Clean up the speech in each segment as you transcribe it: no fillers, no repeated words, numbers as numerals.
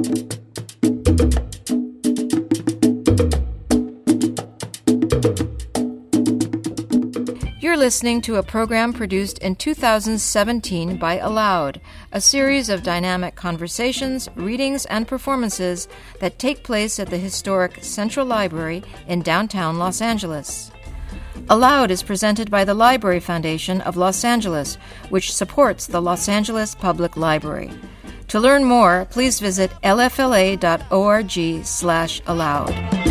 You're listening to a program produced in 2017 by Aloud, a series of dynamic conversations, readings, and performances that take place at the historic Central Library in downtown Los Angeles. Aloud is presented by the Library Foundation of Los Angeles, which supports the Los Angeles Public Library. To learn more, please visit lfla.org/aloud.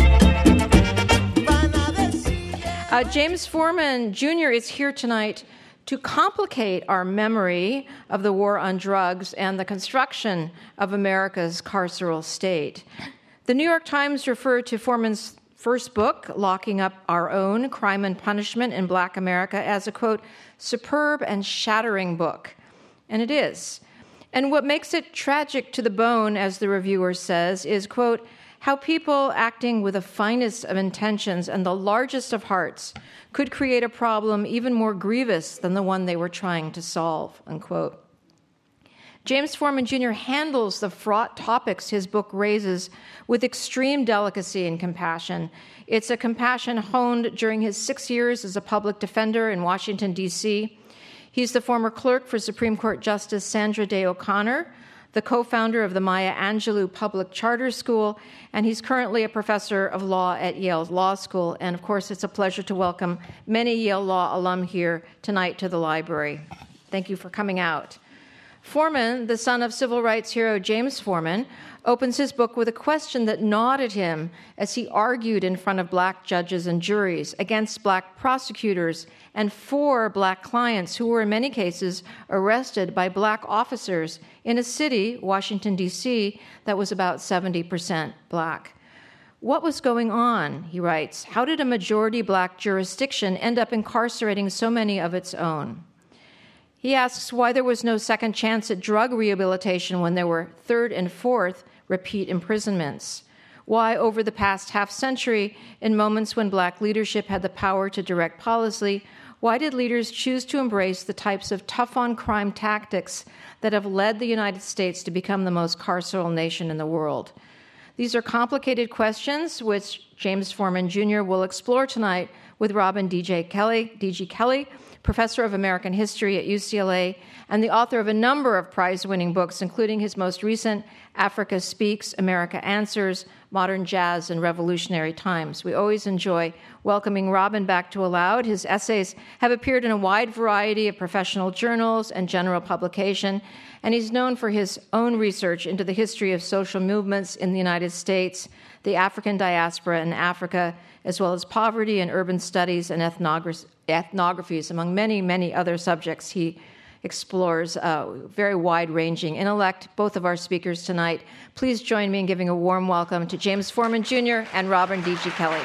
James Forman Jr. is here tonight to complicate our memory of the war on drugs and the construction of America's carceral state. The New York Times referred to Forman's first book, Locking Up Our Own, Crime and Punishment in Black America, as a, quote, superb and shattering book. And it is. And what makes it tragic to the bone, as the reviewer says, is, quote, how people acting with the finest of intentions and the largest of hearts could create a problem even more grievous than the one they were trying to solve, unquote. James Forman Jr. handles the fraught topics his book raises with extreme delicacy and compassion. It's a compassion honed during his 6 years as a public defender in Washington, D.C. He's the former clerk for Supreme Court Justice Sandra Day O'Connor, the co-founder of the Maya Angelou Public Charter School, and he's currently a professor of law at Yale Law School. And of course, it's a pleasure to welcome many Yale Law alum here tonight to the library. Thank you for coming out. Forman, the son of civil rights hero James Forman, opens his book with a question that gnawed at him as he argued in front of black judges and juries, against black prosecutors, and for black clients who were in many cases arrested by black officers in a city, Washington, D.C., that was about 70% black. What was going on, he writes? How did a majority black jurisdiction end up incarcerating so many of its own? He asks why there was no second chance at drug rehabilitation when there were third and fourth repeat imprisonments. Why, over the past half-century, in moments when black leadership had the power to direct policy, why did leaders choose to embrace the types of tough-on-crime tactics that have led the United States to become the most carceral nation in the world? These are complicated questions which James Forman Jr. will explore tonight with Robin D.G. Kelley, professor of American history at UCLA, and the author of a number of prize-winning books, including his most recent Africa Speaks, America Answers, Modern Jazz and Revolutionary Times. We always enjoy welcoming Robin back to Aloud. His essays have appeared in a wide variety of professional journals and general publication, and he's known for his own research into the history of social movements in the United States, the African diaspora in Africa, as well as poverty and urban studies and ethnographies, among many, many other subjects. He explores very wide-ranging intellect. Both of our speakers tonight, please join me in giving a warm welcome to James Forman Jr. and Robin D.G. Kelley.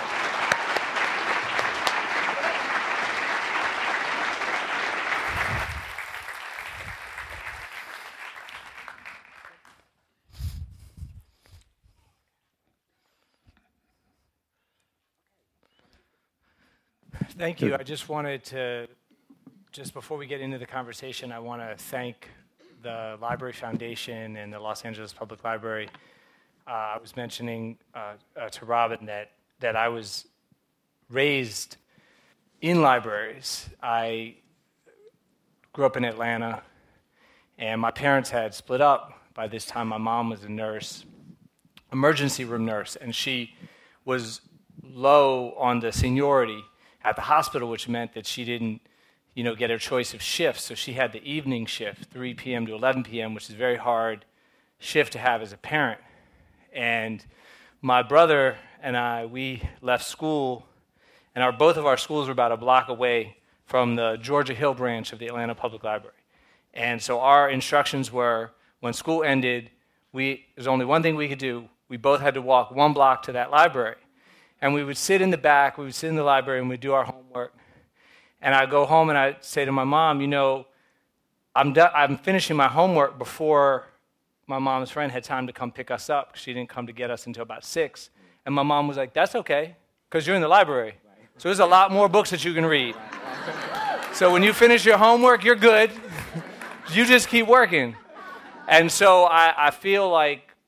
Thank you. I just wanted to, just before we get into the conversation, I want to thank the Library Foundation and the Los Angeles Public Library. I was mentioning to Robin that I was raised in libraries. I grew up in Atlanta, and my parents had split up. By this time, my mom was a nurse, emergency room nurse, and she was low on the seniority at the hospital, which meant that she didn't, get her choice of shifts. So she had the evening shift, 3 p.m. to 11 p.m., which is a very hard shift to have as a parent. And my brother and I, we left school, and both of our schools were about a block away from the Georgia Hill branch of the Atlanta Public Library. And so our instructions were, when school ended, there's only one thing we could do. We both had to walk 1 block to that library. And we would sit in the back, we would sit in the library, and we'd do our homework. And I'd go home and I'd say to my mom, I'm finishing my homework before my mom's friend had time to come pick us up. She didn't come to get us until about 6. And my mom was like, that's okay, because you're in the library. So there's a lot more books that you can read. So when you finish your homework, you're good. You just keep working. And so I feel like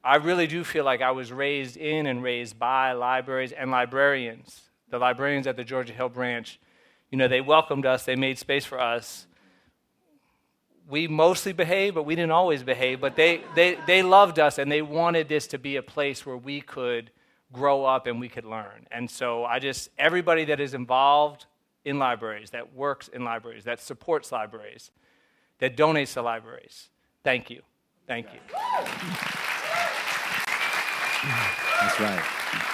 I really do feel like I was raised in and raised by libraries and librarians. The librarians at the Georgia Hill branch, they welcomed us, they made space for us. We mostly behaved, but we didn't always behave, but they loved us, and they wanted this to be a place where we could grow up and we could learn. And so everybody that is involved in libraries, that works in libraries, that supports libraries, that donates to libraries, thank you. Thank you. That's right.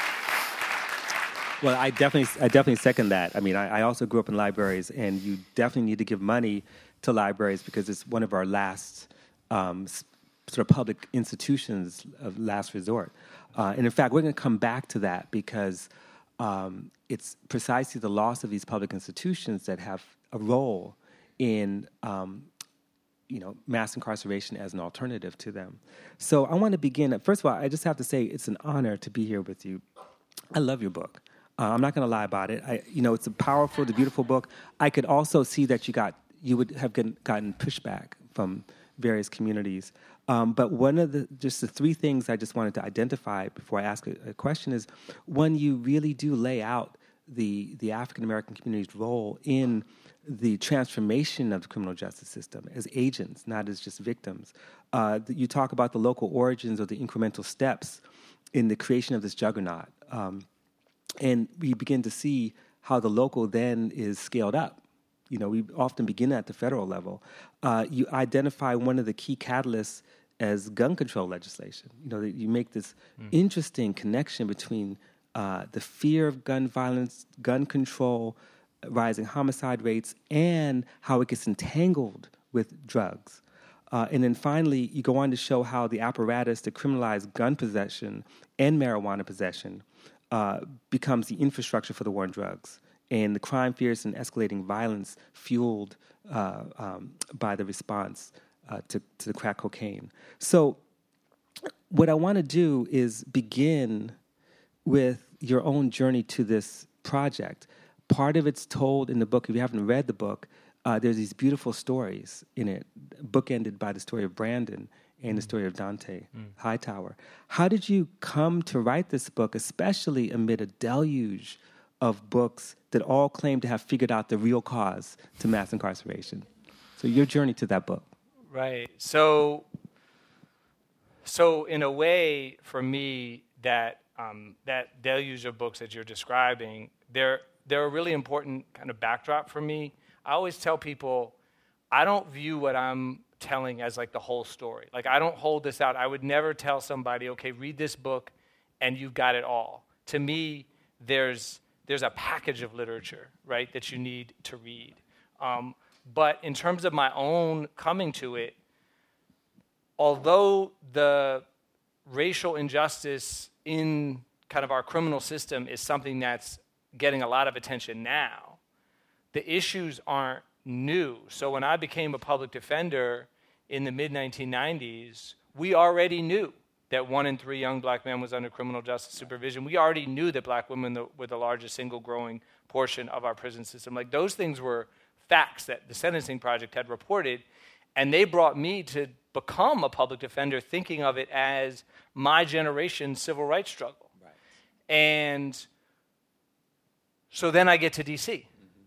Well, I definitely second that. I mean, I also grew up in libraries, and you definitely need to give money to libraries because it's one of our last sort of public institutions of last resort. And in fact, we're going to come back to that because it's precisely the loss of these public institutions that have a role in mass incarceration as an alternative to them. So I want to begin. First of all, I just have to say it's an honor to be here with you. I love your book. I'm not going to lie about it. It's a powerful, it's a beautiful book. I could also see that you would have gotten pushback from various communities. But one of the three things I just wanted to identify before I ask a question is, one, you really do lay out the African American community's role in the transformation of the criminal justice system as agents, not as just victims. You talk about the local origins or the incremental steps in the creation of this juggernaut. And we begin to see how the local then is scaled up. We often begin at the federal level. You identify one of the key catalysts as gun control legislation. You make this interesting connection between the fear of gun violence, gun control, rising homicide rates, and how it gets entangled with drugs. And then finally, you go on to show how the apparatus to criminalize gun possession and marijuana possession becomes the infrastructure for the war on drugs, and the crime fears and escalating violence fueled by the response to the crack cocaine. So what I want to do is begin with your own journey to this project. Part of it's told in the book. If you haven't read the book, there's these beautiful stories in it, bookended by the story of Brandon and the story of Dante Hightower. How did you come to write this book, especially amid a deluge of books that all claim to have figured out the real cause to mass incarceration? So your journey to that book. Right. So in a way, for me, that deluge of books that you're describing, they're a really important kind of backdrop for me. I always tell people, I don't view what I'm telling as like the whole story. Like, I don't hold this out. I would never tell somebody, okay, read this book and you've got it all. To me, there's a package of literature, right, that you need to read. But in terms of my own coming to it, although the racial injustice in kind of our criminal system is something that's getting a lot of attention now, the issues aren't new. So when I became a public defender in the mid-1990s, we already knew that 1 in 3 young black men was under criminal justice supervision. We already knew that black women were the largest single growing portion of our prison system. Like, those things were facts that the Sentencing Project had reported, and they brought me to become a public defender thinking of it as my generation's civil rights struggle. Right. And so then I get to D.C.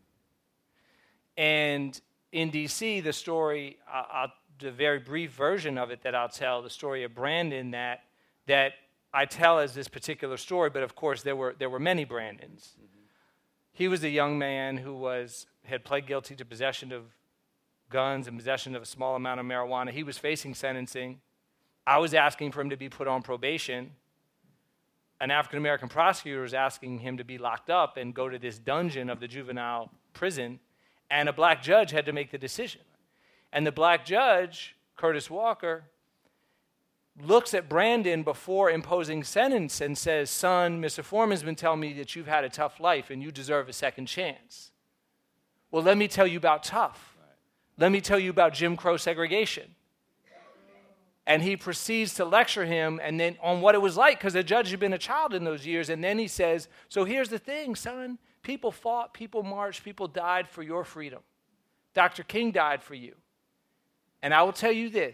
And in D.C., the story, the very brief version of it that I'll tell, the story of Brandon that I tell as this particular story, but of course there were many Brandons. Mm-hmm. He was a young man who had pled guilty to possession of guns and possession of a small amount of marijuana. He was facing sentencing. I was asking for him to be put on probation. An African-American prosecutor was asking him to be locked up and go to this dungeon of the juvenile prison, and a black judge had to make the decision. And the black judge, Curtis Walker, looks at Brandon before imposing sentence and says, "Son, Mr. Foreman's been telling me that you've had a tough life and you deserve a second chance. Well, let me tell you about tough. Let me tell you about Jim Crow segregation." And he proceeds to lecture him and then on what it was like, because the judge had been a child in those years. And then he says, "So here's the thing, son. People fought, people marched, people died for your freedom. Dr. King died for you. And I will tell you this,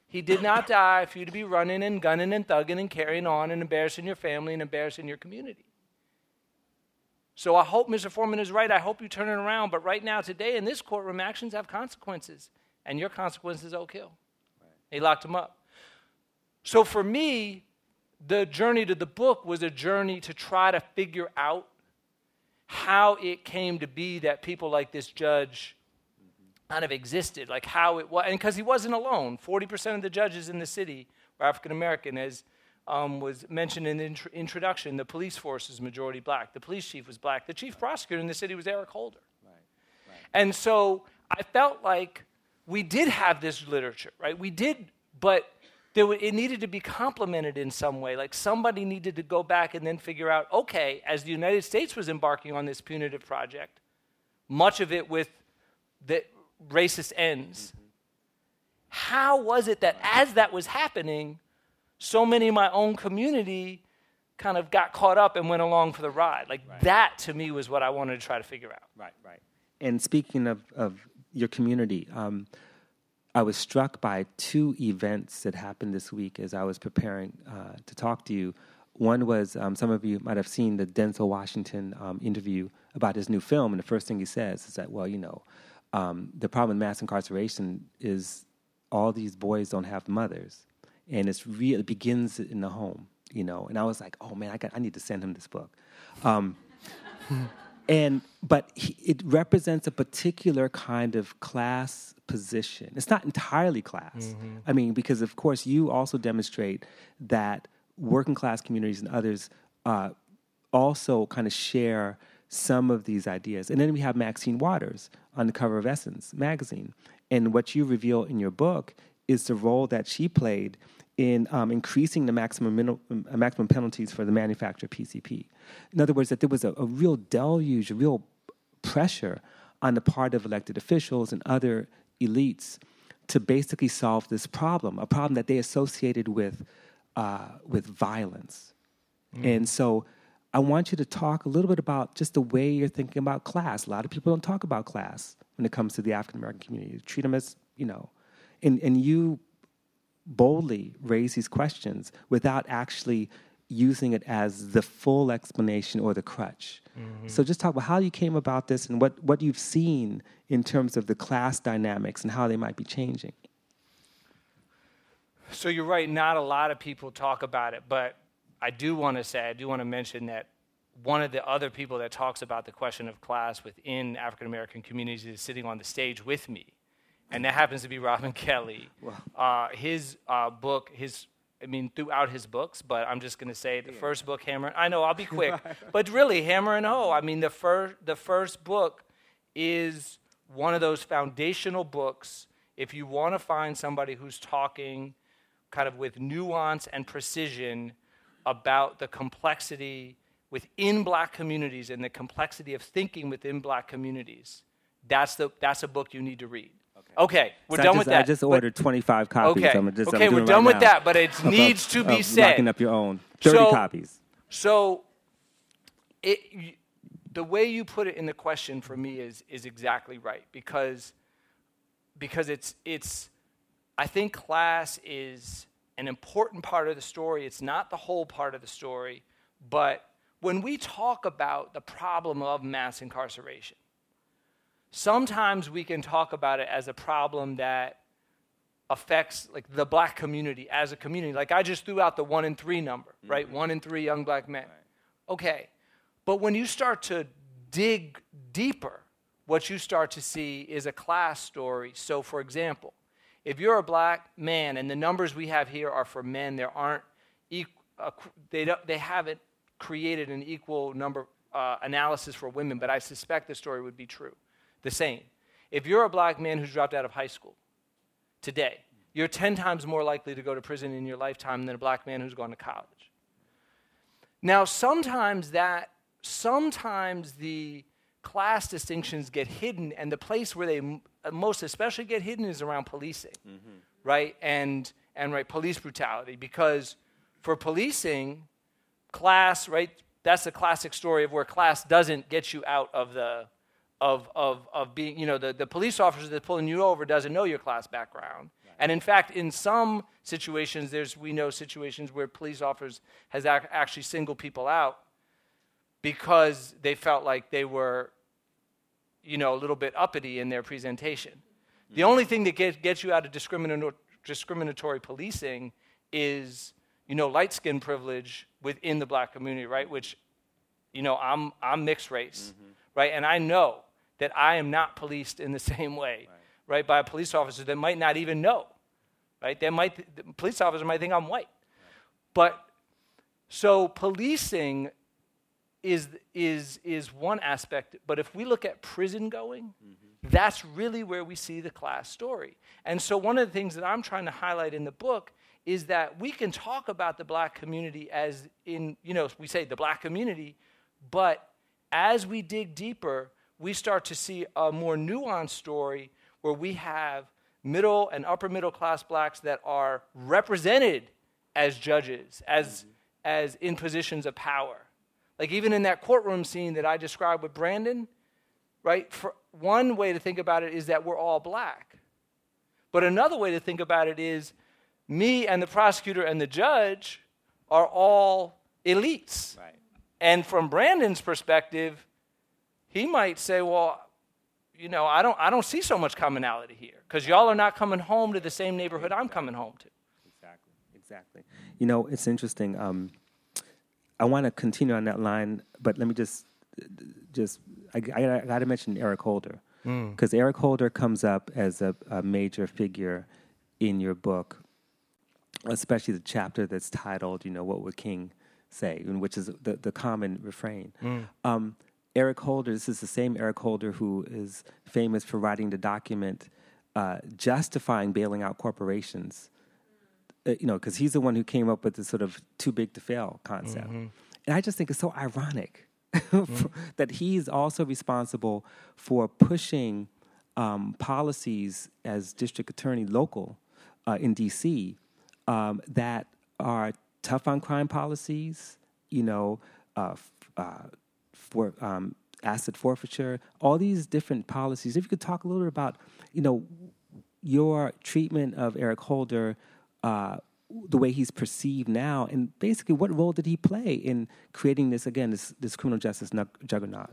He did not die for you to be running and gunning and thugging and carrying on and embarrassing your family and embarrassing your community. So I hope Mr. Foreman is right. I hope you turn it around. But right now, today, in this courtroom, actions have consequences. And your consequences will kill. Right. He locked him up. So for me, the journey to the book was a journey to try to figure out how it came to be that people like this judge kind of existed, like how it was. And because he wasn't alone. 40% of the judges in the city were African American, as was mentioned in the introduction. The police force is majority black. The police chief was black. The chief prosecutor in the city was Eric Holder. Right. And so I felt like we did have this literature, right? We did, but it needed to be complemented in some way. Like somebody needed to go back and then figure out, okay, as the United States was embarking on this punitive project, much of it with the racist ends, how was it that as that was happening, so many in my own community kind of got caught up and went along for the ride? Like that, to me, was what I wanted to try to figure out. Right. And speaking of your community, I was struck by two events that happened this week as I was preparing to talk to you. One was, some of you might have seen the Denzel Washington interview about his new film, and the first thing he says is that, well, the problem with mass incarceration is all these boys don't have mothers. And it begins in the home, And I was like, oh man, I need to send him this book. But it represents a particular kind of class position. It's not entirely class. I mean, because of course you also demonstrate that working class communities and others also kind of share some of these ideas. And then we have Maxine Waters on the cover of Essence magazine. And what you reveal in your book is the role that she played in increasing the maximum penalties for the manufacture of PCP. In other words, that there was a real deluge, a real pressure on the part of elected officials and other elites to basically solve this problem, a problem that they associated with violence. And so I want you to talk a little bit about just the way you're thinking about class. A lot of people don't talk about class when it comes to the African-American community. They treat them as, and you boldly raise these questions without actually using it as the full explanation or the crutch. So just talk about how you came about this and what you've seen in terms of the class dynamics and how they might be changing. So you're right, not a lot of people talk about it, but I do want to mention that one of the other people that talks about the question of class within African American communities is sitting on the stage with me. And that happens to be Robin Kelley. Wow. His book, throughout his books, but I'm just going to say the first book, Hammer, I know, I'll be quick, but really, Hammer and Hoe, the first book is one of those foundational books. If you want to find somebody who's talking kind of with nuance and precision about the complexity within black communities and the complexity of thinking within black communities, that's a book you need to read. Okay, we're done with that. I just ordered 25 copies. Okay, we're done with that, but it needs to be said. Locking up your own 30 copies. So, the way you put it in the question for me is exactly right because it's I think class is an important part of the story. It's not the whole part of the story, but when we talk about the problem of mass incarceration, sometimes we can talk about it as a problem that affects like the black community as a community. Like I just threw out the 1 in 3 number, right? 1 in 3 young black men. Right. Okay, but when you start to dig deeper, what you start to see is a class story. So for example, if you're a black man, and the numbers we have here are for men, there aren't they haven't created an equal number analysis for women, but I suspect the story would be true. The same. If you're a black man who's dropped out of high school today, you're 10 times more likely to go to prison in your lifetime than a black man who's gone to college. Now, sometimes the class distinctions get hidden, and the place where they most especially get hidden is around policing, right? And police brutality, because for policing, class, right? That's a classic story of where class doesn't get you out of of being, the police officer that's pulling you over doesn't know your class background, right. And in fact, in some situations, we know situations where police officers has actually singled people out because they felt like they were, a little bit uppity in their presentation. Mm-hmm. The only thing that gets you out of discriminatory policing is, light skin privilege within the black community, right? Which, I'm mixed race, right? And I know that I am not policed in the same way, right? By a police officer that might not even know, right? The police officer might think I'm white. But so policing is one aspect, but if we look at prison going, that's really where we see the class story. And so one of the things that I'm trying to highlight in the book is that we can talk about the black community as in, we say the black community, but as we dig deeper, we start to see a more nuanced story where we have middle and upper middle class blacks that are represented as judges, as in positions of power. Like even in that courtroom scene that I described with Brandon, right? For one way to think about it is that we're all black. But another way to think about it is me and the prosecutor and the judge are all elites. Right. And from Brandon's perspective, he might say, well, I don't see so much commonality here because y'all are not coming home to the same neighborhood I'm coming home to. Exactly. It's interesting. I want to continue on that line, but let me just I got to mention Eric Holder because Eric Holder comes up as a major figure in your book, especially the chapter that's titled, What Would King Say, which is the common refrain. Eric Holder, this is the same Eric Holder who is famous for writing the document justifying bailing out corporations, because he's the one who came up with this sort of too big to fail concept. And I just think it's so ironic that he's also responsible for pushing policies as district attorney local in D.C. That are tough on crime policies, for asset forfeiture, all these different policies. If you could talk a little bit about, your treatment of Eric Holder, the way he's perceived now, and basically what role did he play in creating this criminal justice juggernaut?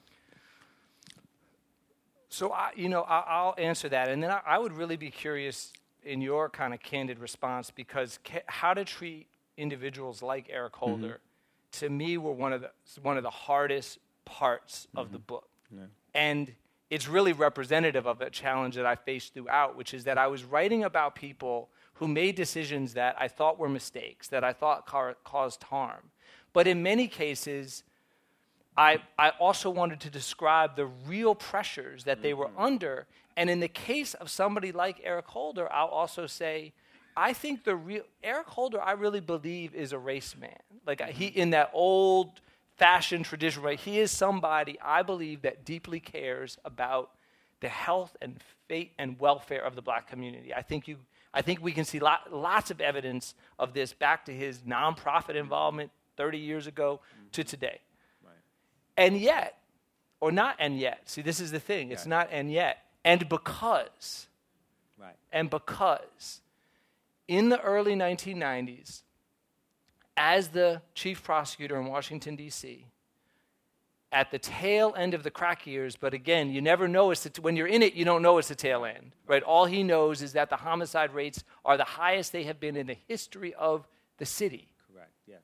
So, I'll answer that. And then I would really be curious in your kind of candid response, because how to treat individuals like Eric Holder, to me, were one of the hardest parts of the book. Yeah. And it's really representative of a challenge that I faced throughout, which is that I was writing about people who made decisions that I thought were mistakes, that I thought caused harm. But in many cases, I also wanted to describe the real pressures that they were under. And in the case of somebody like Eric Holder, I'll also say, I think Eric Holder, I really believe, is a race man. Like he, in that old-fashioned tradition, right? He is somebody, I believe, that deeply cares about the health and fate and welfare of the black community. I think we can see lots of evidence of this back to his nonprofit involvement 30 years ago to today. Right. And yet, or not and yet. See, this is the thing. It's not and yet. And because. Right. And because in the early 1990s, as the chief prosecutor in Washington, D.C., at the tail end of the crack years, but again, you never know when you're in it, you don't know it's the tail end, right? All he knows is that the homicide rates are the highest they have been in the history of the city. Correct, yes.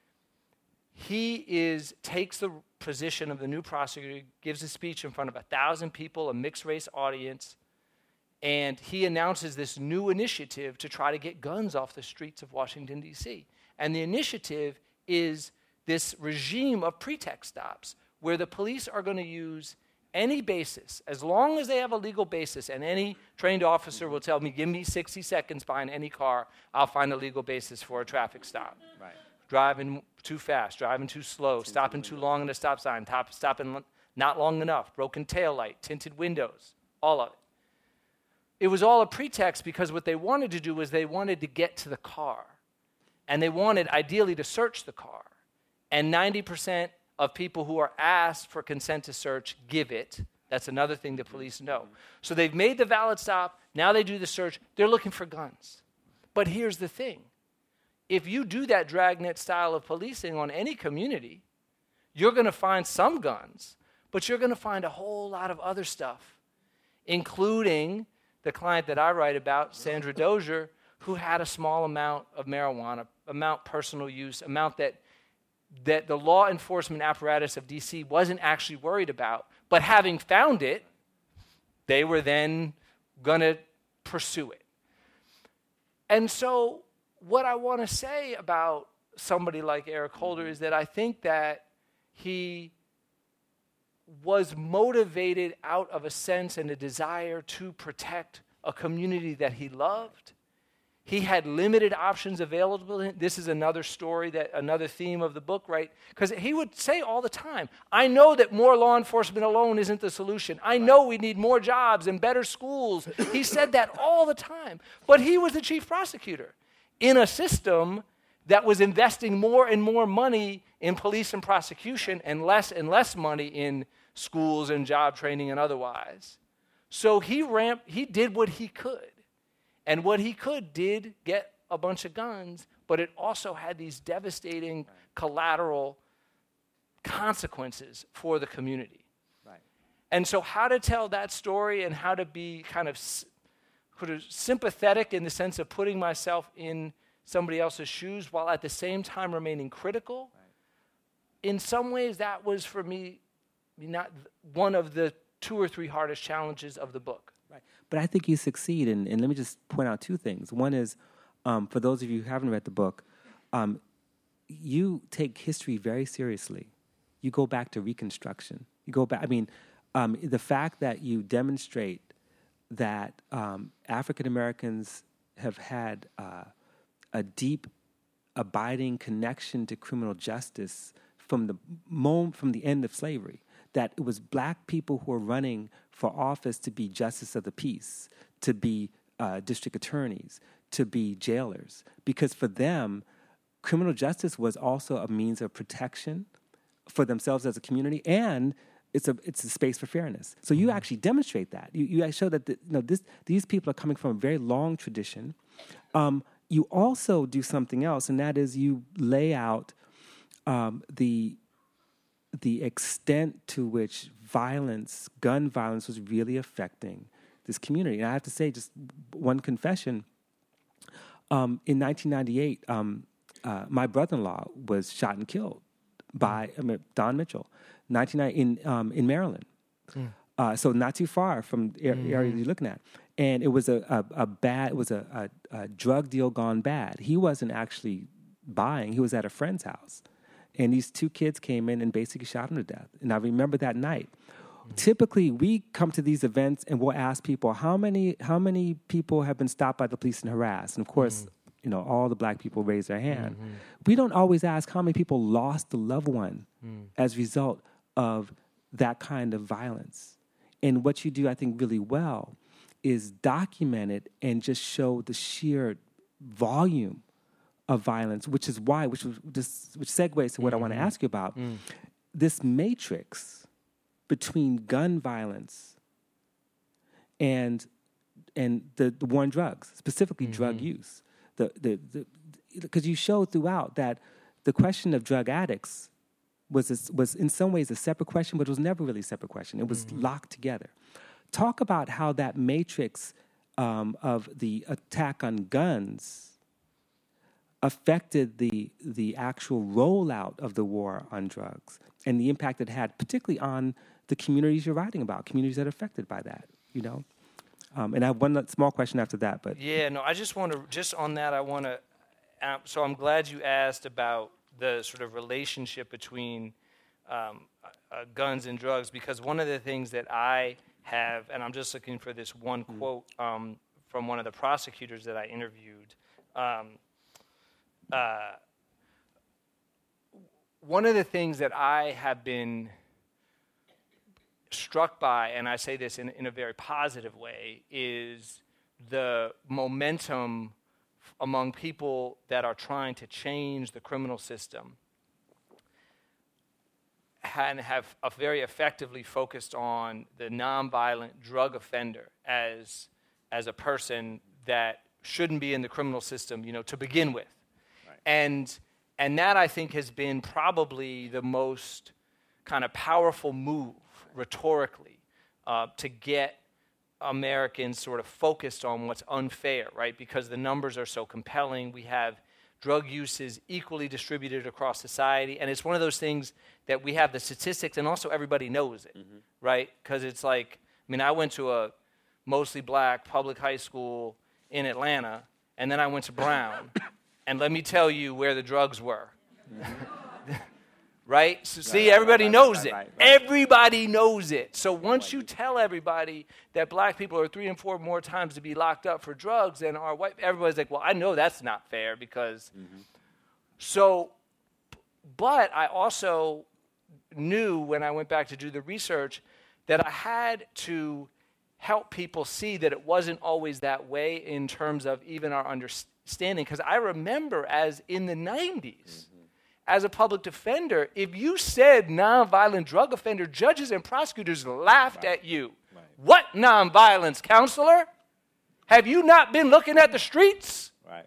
He takes the position of the new prosecutor, gives a speech in front of 1,000 people, a mixed-race audience, and he announces this new initiative to try to get guns off the streets of Washington, D.C. And the initiative is this regime of pretext stops, where the police are going to use any basis, as long as they have a legal basis, and any trained officer will tell me, give me 60 seconds behind any car, I'll find a legal basis for a traffic stop. Right. Driving too fast, driving too slow, stopping too long at a stop sign, stopping not long enough, broken taillight, tinted windows, all of it. It was all a pretext because what they wanted to do was they wanted to get to the car. And they wanted, ideally, to search the car. And 90% of people who are asked for consent to search give it, That's another thing the police know. So they've made the valid stop. Now they do the search. They're looking for guns. But here's the thing. If you do that dragnet style of policing on any community, you're going to find some guns, but you're going to find a whole lot of other stuff, including the client that I write about, Sandra Dozier, who had a small amount of marijuana, amount personal use, amount that the law enforcement apparatus of D.C. wasn't actually worried about. But having found it, they were then going to pursue it. And so what I want to say about somebody like Eric Holder is that I think that he was motivated out of a sense and a desire to protect a community that he loved. He had limited options available to him. This is another story, another theme of the book, right? Because he would say all the time, I know that more law enforcement alone isn't the solution. I know we need more jobs and better schools. He said that all the time. But he was the chief prosecutor in a system that was investing more and more money in police and prosecution and less money in schools and job training and otherwise. So he did what he could. And what he could did get a bunch of guns, but it also had these devastating collateral consequences for the community. Right. And so how to tell that story and how to be kind of sympathetic in the sense of putting myself in somebody else's shoes while at the same time remaining critical, in some ways that was for me not one of the 2 or 3 hardest challenges of the book. Right. But I think you succeed, and let me just point out 2 things. One is, for those of you who haven't read the book, you take history very seriously. You go back to Reconstruction. You go back, the fact that you demonstrate that African Americans have had a deep, abiding connection to criminal justice from the end of slavery, that it was black people who were running for office to be justice of the peace, to be district attorneys, to be jailers. Because for them, criminal justice was also a means of protection for themselves as a community, and it's a space for fairness. So you actually demonstrate that. You show that these people are coming from a very long tradition. You also do something else, and that is you lay out the extent to which gun violence was really affecting this community. And I have to say, just one confession, in 1998, my brother-in-law was shot and killed by Don Mitchell, in Maryland. So not too far from the area you're looking at. And it was a drug deal gone bad. He wasn't actually buying, he was at a friend's house. And these 2 kids came in and basically shot him to death. And I remember that night. Typically, we come to these events and we'll ask people, how many people have been stopped by the police and harassed? And of course, all the black people raise their hand. We don't always ask how many people lost a loved one as a result of that kind of violence. And what you do, I think, really well is document it and just show the sheer volume of violence, which segues to what I want to ask you about. This matrix between gun violence and the war on drugs, specifically drug use. Because you show throughout that the question of drug addicts was in some ways a separate question, but it was never really a separate question. It was locked together. Talk about how that matrix of the attack on guns affected the actual rollout of the war on drugs and the impact it had, particularly on the communities you're writing about, communities that are affected by that, And I have one small question after that, but... Yeah, no, I just want to, so I'm glad you asked about the sort of relationship between guns and drugs, because one of the things that I have, and I'm just looking for this one quote from one of the prosecutors that I interviewed, one of the things that I have been struck by, and I say this in a very positive way, is the momentum among people that are trying to change the criminal system have very effectively focused on the nonviolent drug offender as a person that shouldn't be in the criminal system, to begin with. Right. And that, I think, has been probably the most kind of powerful move rhetorically to get Americans sort of focused on what's unfair, right? Because the numbers are so compelling. We have drug use is equally distributed across society, and it's one of those things that we have the statistics, and also everybody knows it, right? Because it's like, I went to a mostly black public high school in Atlanta, and then I went to Brown, and let me tell you where the drugs were. Right? So see, everybody knows it. Everybody knows it. So once you tell everybody that black people are 3 and 4 more times to be locked up for drugs than are white, everybody's like, well, I know that's not fair because... So, but I also knew when I went back to do the research that I had to help people see that it wasn't always that way in terms of even our understanding. Because I remember as in the 90s, as a public defender, if you said nonviolent drug offender, judges and prosecutors laughed at you. Right. What nonviolence, counselor? Have you not been looking at the streets? Right.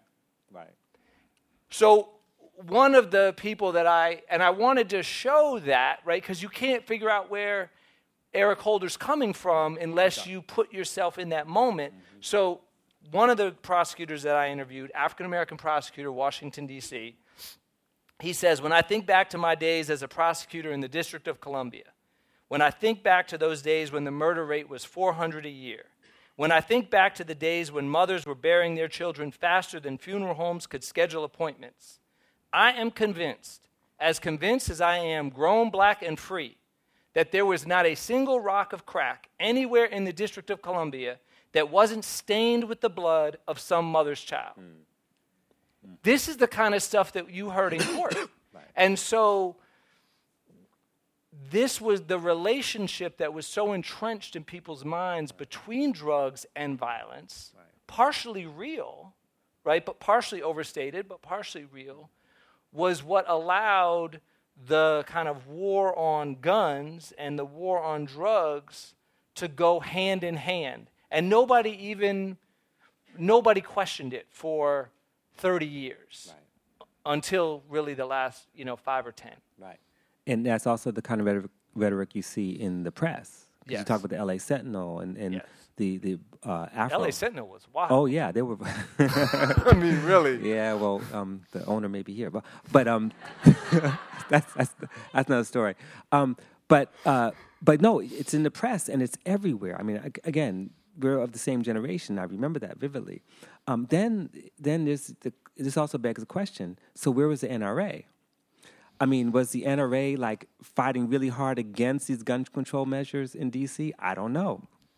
So one of the people that I wanted to show that, right, because you can't figure out where Eric Holder's coming from unless you put yourself in that moment. So one of the prosecutors that I interviewed, African-American prosecutor, Washington, D.C., he says, when I think back to my days as a prosecutor in the District of Columbia, when I think back to those days when the murder rate was 400 a year, when I think back to the days when mothers were burying their children faster than funeral homes could schedule appointments, I am convinced as I am grown, black, and free, that there was not a single rock of crack anywhere in the District of Columbia that wasn't stained with the blood of some mother's child. This is the kind of stuff that you heard in court. Right. And so this was the relationship that was so entrenched in people's minds between drugs and violence, partially real, right, but partially overstated, but partially real, was what allowed the kind of war on guns and the war on drugs to go hand in hand. And nobody questioned it for 30 years until really the last, 5 or 10. Right. And that's also the kind of rhetoric you see in the press. Yes. You talk about the L.A. Sentinel and yes. the Afro. L.A. Sentinel was wild. Oh, yeah, they were. I mean, really. Yeah, well, the owner may be here. But that's another story. But no, it's in the press and it's everywhere. I mean, again, we're of the same generation. I remember that vividly. Then this also begs the question, so where was the NRA? I mean, was the NRA like fighting really hard against these gun control measures in D.C.? I don't know.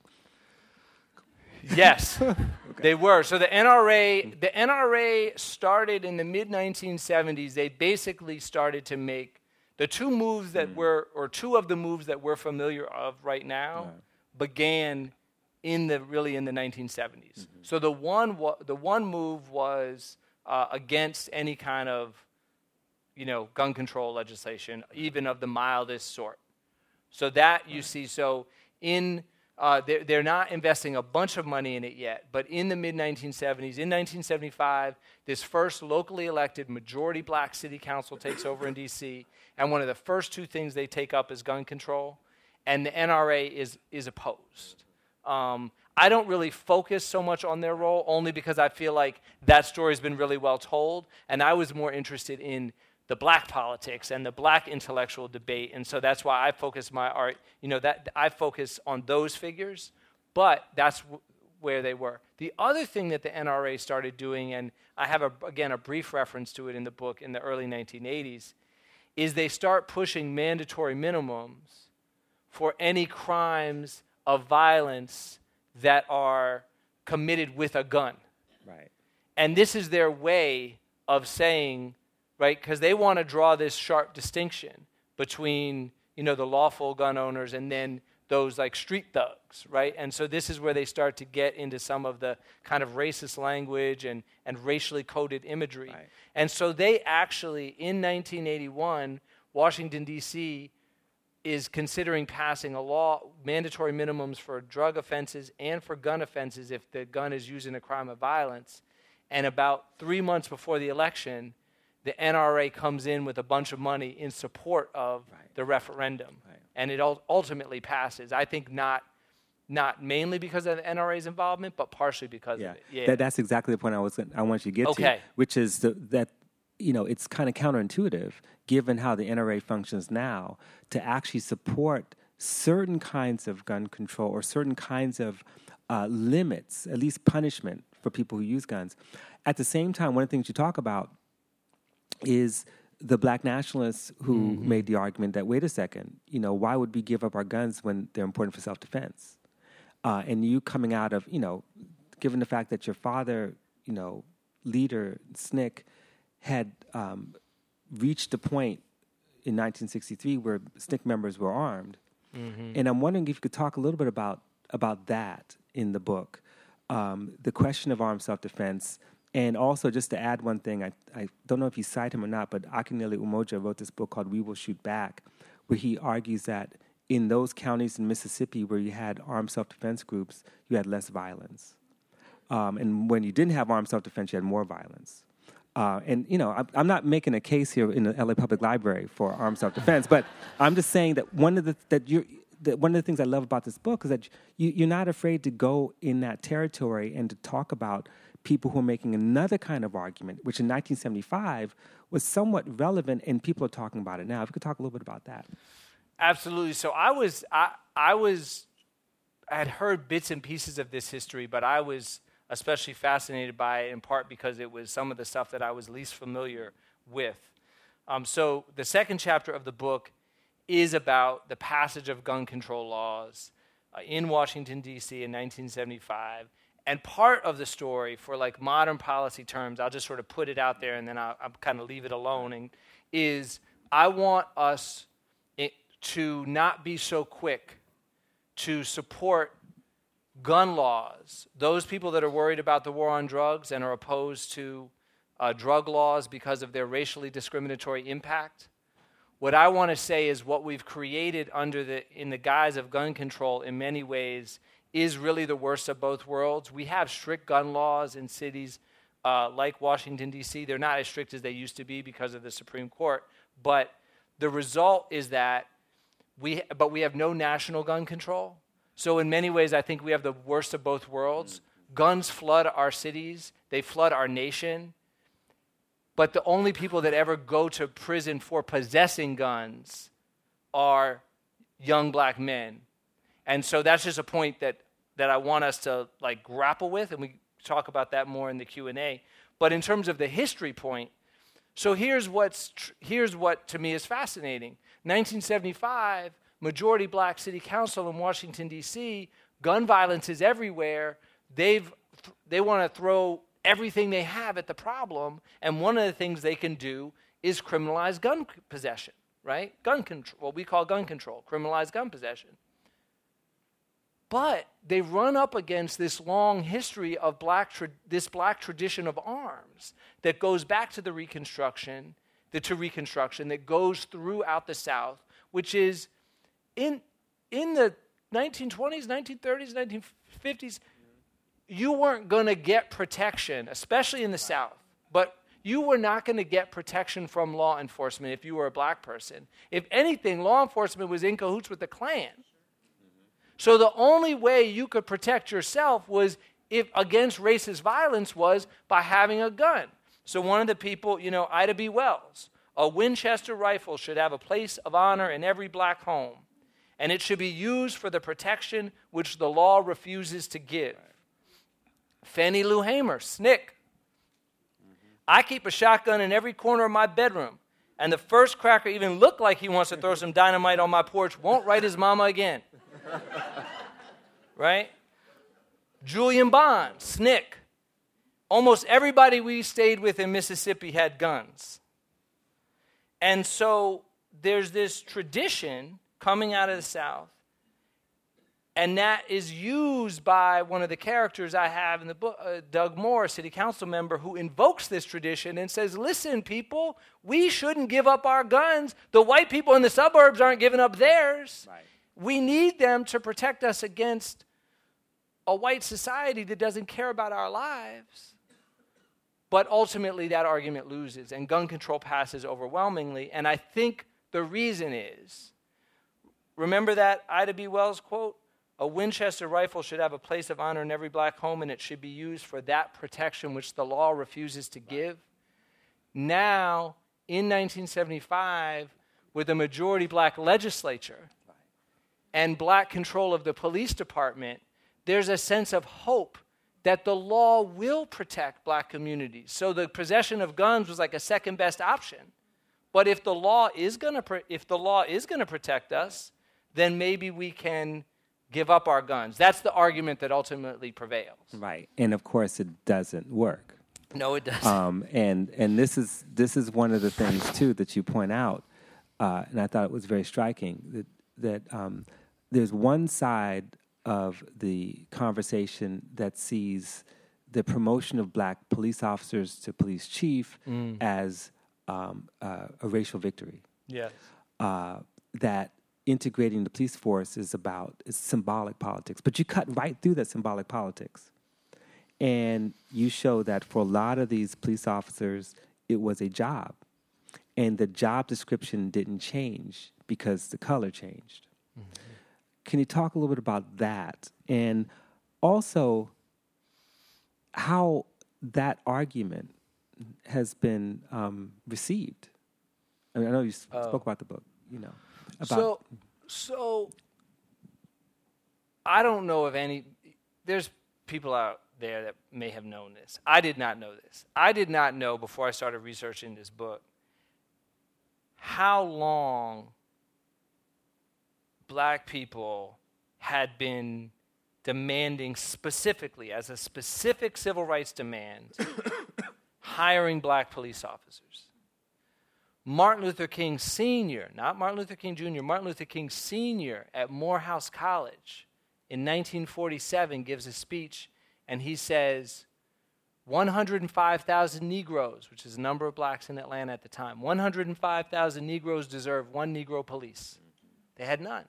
Yes, they were. So the NRA started in the mid-1970s. They basically started to make the two moves that two of the moves that we're familiar of right now began in the 1970s. So the one move was against any kind of gun control legislation, even of the mildest sort. So that you see. So they're not investing a bunch of money in it yet, but in the mid-1970s, in 1975, this first locally elected majority black city council takes over in D.C., and one of the first two things they take up is gun control, and the NRA is opposed. I don't really focus so much on their role, only because I feel like that story's been really well told, and I was more interested in the black politics and the black intellectual debate, and so that's why I focus my art, that I focus on those figures, but that's where they were. The other thing that the NRA started doing, and I have, a brief reference to it in the book in the early 1980s, is they start pushing mandatory minimums for any crimes of violence that are committed with a gun. Right. And this is their way of saying, right, because they want to draw this sharp distinction between, the lawful gun owners and then those like street thugs, right? And so this is where they start to get into some of the kind of racist language and racially coded imagery. Right. And so they actually, in 1981, Washington, D.C., is considering passing a law, mandatory minimums for drug offenses and for gun offenses if the gun is used in a crime of violence. And about 3 months before the election, the NRA comes in with a bunch of money in support of the referendum. Right. And it ultimately passes. I think not mainly because of the NRA's involvement, but partially because of it. Yeah. That's exactly the point I want you to get to, which is that it's kind of counterintuitive, given how the NRA functions now, to actually support certain kinds of gun control or certain kinds of limits, at least punishment for people who use guns. At the same time, one of the things you talk about is the black nationalists who made the argument that, wait a second, why would we give up our guns when they're important for self-defense? And you coming out of, given the fact that your father, leader, SNCC, had reached a point in 1963 where SNCC members were armed. And I'm wondering if you could talk a little bit about that in the book, the question of armed self-defense. And also, just to add one thing, I don't know if you cite him or not, but Akinele Umoja wrote this book called We Will Shoot Back, where he argues that in those counties in Mississippi where you had armed self-defense groups, you had less violence. And when you didn't have armed self-defense, you had more violence. And I'm not making a case here in the LA Public Library for armed self-defense, but I'm just saying that one of the things I love about this book is that you're not afraid to go in that territory and to talk about people who are making another kind of argument, which in 1975 was somewhat relevant, and people are talking about it now. If you could talk a little bit about that. Absolutely. So I had heard bits and pieces of this history, but I was especially fascinated by it in part because it was some of the stuff that I was least familiar with. So the second chapter of the book is about the passage of gun control laws in Washington, D.C. in 1975. And part of the story, for like modern policy terms, I'll just sort of put it out there and then I'll kind of leave it alone, and is I want us to not be so quick to support gun laws. Those people that are worried about the war on drugs and are opposed to drug laws because of their racially discriminatory impact. What I want to say is what we've created in the guise of gun control in many ways is really the worst of both worlds. We have strict gun laws in cities like Washington, D.C. They're not as strict as they used to be because of the Supreme Court. But the result is that we have no national gun control. So in many ways, I think we have the worst of both worlds. Guns flood our cities. They flood our nation. But the only people that ever go to prison for possessing guns are young black men. And so that's just a point that I want us to grapple with, and we talk about that more in the Q&A. But in terms of the history point, so here's what to me is fascinating. 1975, majority black city council in Washington, D.C., gun violence is everywhere. They want to throw everything they have at the problem, and one of the things they can do is criminalize gun possession, right? Gun control, what we call gun control, criminalize gun possession. But they run up against this long history of this black tradition of arms that goes back to Reconstruction, that goes throughout the South, which is in the 1920s, 1930s, 1950s, you weren't going to get protection, especially in the South, but you were not going to get protection from law enforcement if you were a black person. If anything, law enforcement was in cahoots with the Klan. So the only way you could protect yourself was against racist violence was by having a gun. So one of the people, Ida B. Wells, a Winchester rifle should have a place of honor in every black home, and it should be used for the protection which the law refuses to give. Fannie Lou Hamer, SNCC. I keep a shotgun in every corner of my bedroom, and the first cracker even look like he wants to throw some dynamite on my porch won't write his mama again. Right? Julian Bond, SNCC. Almost everybody we stayed with in Mississippi had guns. And so there's this tradition coming out of the South And that is used by one of the characters I have in the book, Doug Moore, a city council member, who invokes this tradition and says, listen, people, we shouldn't give up our guns. The white people in the suburbs aren't giving up theirs. Right. We need them to protect us against a white society that doesn't care about our lives. But ultimately, that argument loses, and gun control passes overwhelmingly. And I think the reason is, remember that Ida B. Wells quote? A Winchester rifle should have a place of honor in every black home, and it should be used for that protection which the law refuses to give. Now, in 1975, with a majority black legislature and black control of the police department, there's a sense of hope that the law will protect black communities. So the possession of guns was like a second best option. But if the law is going to protect us, then maybe we can give up our guns. That's the argument that ultimately prevails. Right, and of course it doesn't work. No, it doesn't. And this is one of the things too that you point out, and I thought it was very striking that there's one side of the conversation that sees the promotion of black police officers to police chief as a racial victory. Yes. That integrating the police force is symbolic politics. But you cut right through that symbolic politics. And you show that for a lot of these police officers, it was a job. And the job description didn't change because the color changed. Mm-hmm. Can you talk a little bit about that? And also how that argument has been received? I mean, I know you spoke about the book, So I don't know of any, there's people out there that may have known this. I did not know this. I did not know before I started researching this book how long black people had been demanding specifically, as a specific civil rights demand, hiring black police officers. Martin Luther King Sr., not Martin Luther King Jr., Martin Luther King Sr. at Morehouse College in 1947 gives a speech, and he says 105,000 Negroes, which is the number of blacks in Atlanta at the time, 105,000 Negroes deserve one Negro police. They had none.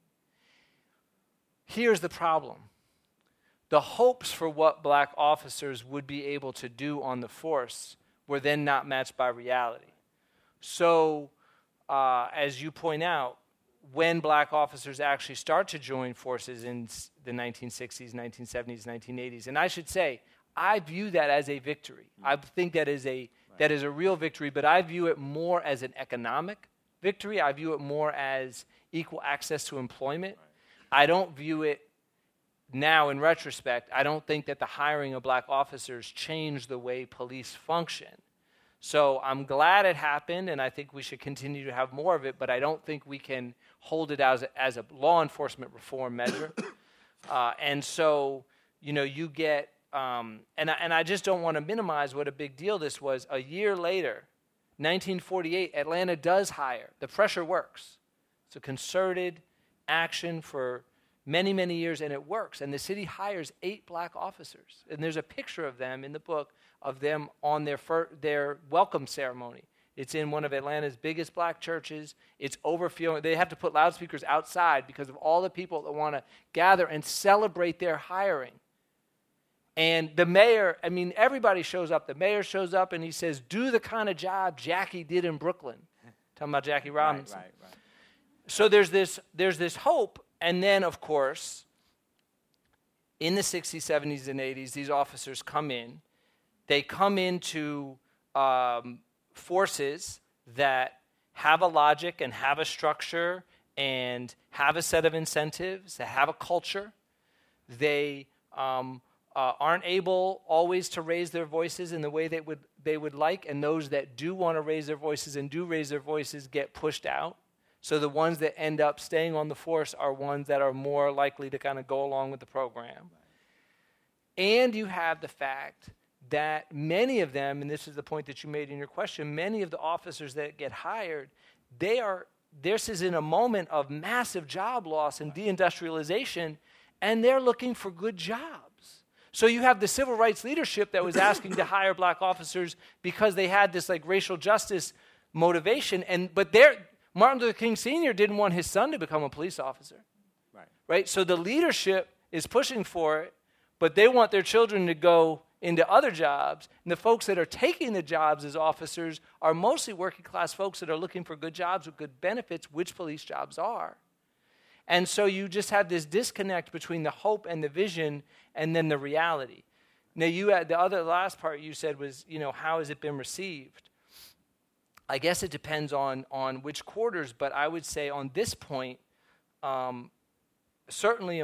Here's the problem. The hopes for what black officers would be able to do on the force were then not matched by reality. So, as you point out, when black officers actually start to join forces in the 1960s, 1970s, 1980s, and I should say, I view that as a victory. I think that is a real victory, but I view it more as an economic victory. I view it more as equal access to employment. I don't view it now, in retrospect, I don't think that the hiring of black officers changed the way police function. So I'm glad it happened, and I think we should continue to have more of it, but I don't think we can hold it as a law enforcement reform measure. And so, you get, and I just don't want to minimize what a big deal this was. A year later, 1948, Atlanta does hire. The pressure works. It's a concerted action for many, many years, and it works. And the city hires 8 black officers. And there's a picture of them in the book of them on their welcome ceremony. It's in one of Atlanta's biggest black churches. It's overflowing. They have to put loudspeakers outside because of all the people that want to gather and celebrate their hiring. And the mayor, everybody shows up. The mayor shows up and he says, do the kind of job Jackie did in Brooklyn. Talking about Jackie Robinson. Right. So there's this hope. And then, of course, in the 60s, 70s, and 80s, these officers come in. They come into forces that have a logic and have a structure and have a set of incentives, that have a culture. They aren't able always to raise their voices in the way they would like, and those that do want to raise their voices and do raise their voices get pushed out. So the ones that end up staying on the force are ones that are more likely to kind of go along with the program. And you have the fact that many of them, and this is the point that you made in your question, many of the officers that get hired, they are this is in a moment of massive job loss and deindustrialization, and they're looking for good jobs. So you have the civil rights leadership that was asking to hire black officers because they had this like racial justice motivation, but Martin Luther King Sr. didn't want his son to become a police officer. Right? So the leadership is pushing for it, but they want their children to go into other jobs. And the folks that are taking the jobs as officers are mostly working class folks that are looking for good jobs with good benefits, which police jobs are. And so you just have this disconnect between the hope and the vision and then the reality. Now, the last part you said was, how has it been received? I guess it depends on which quarters, but I would say on this point, certainly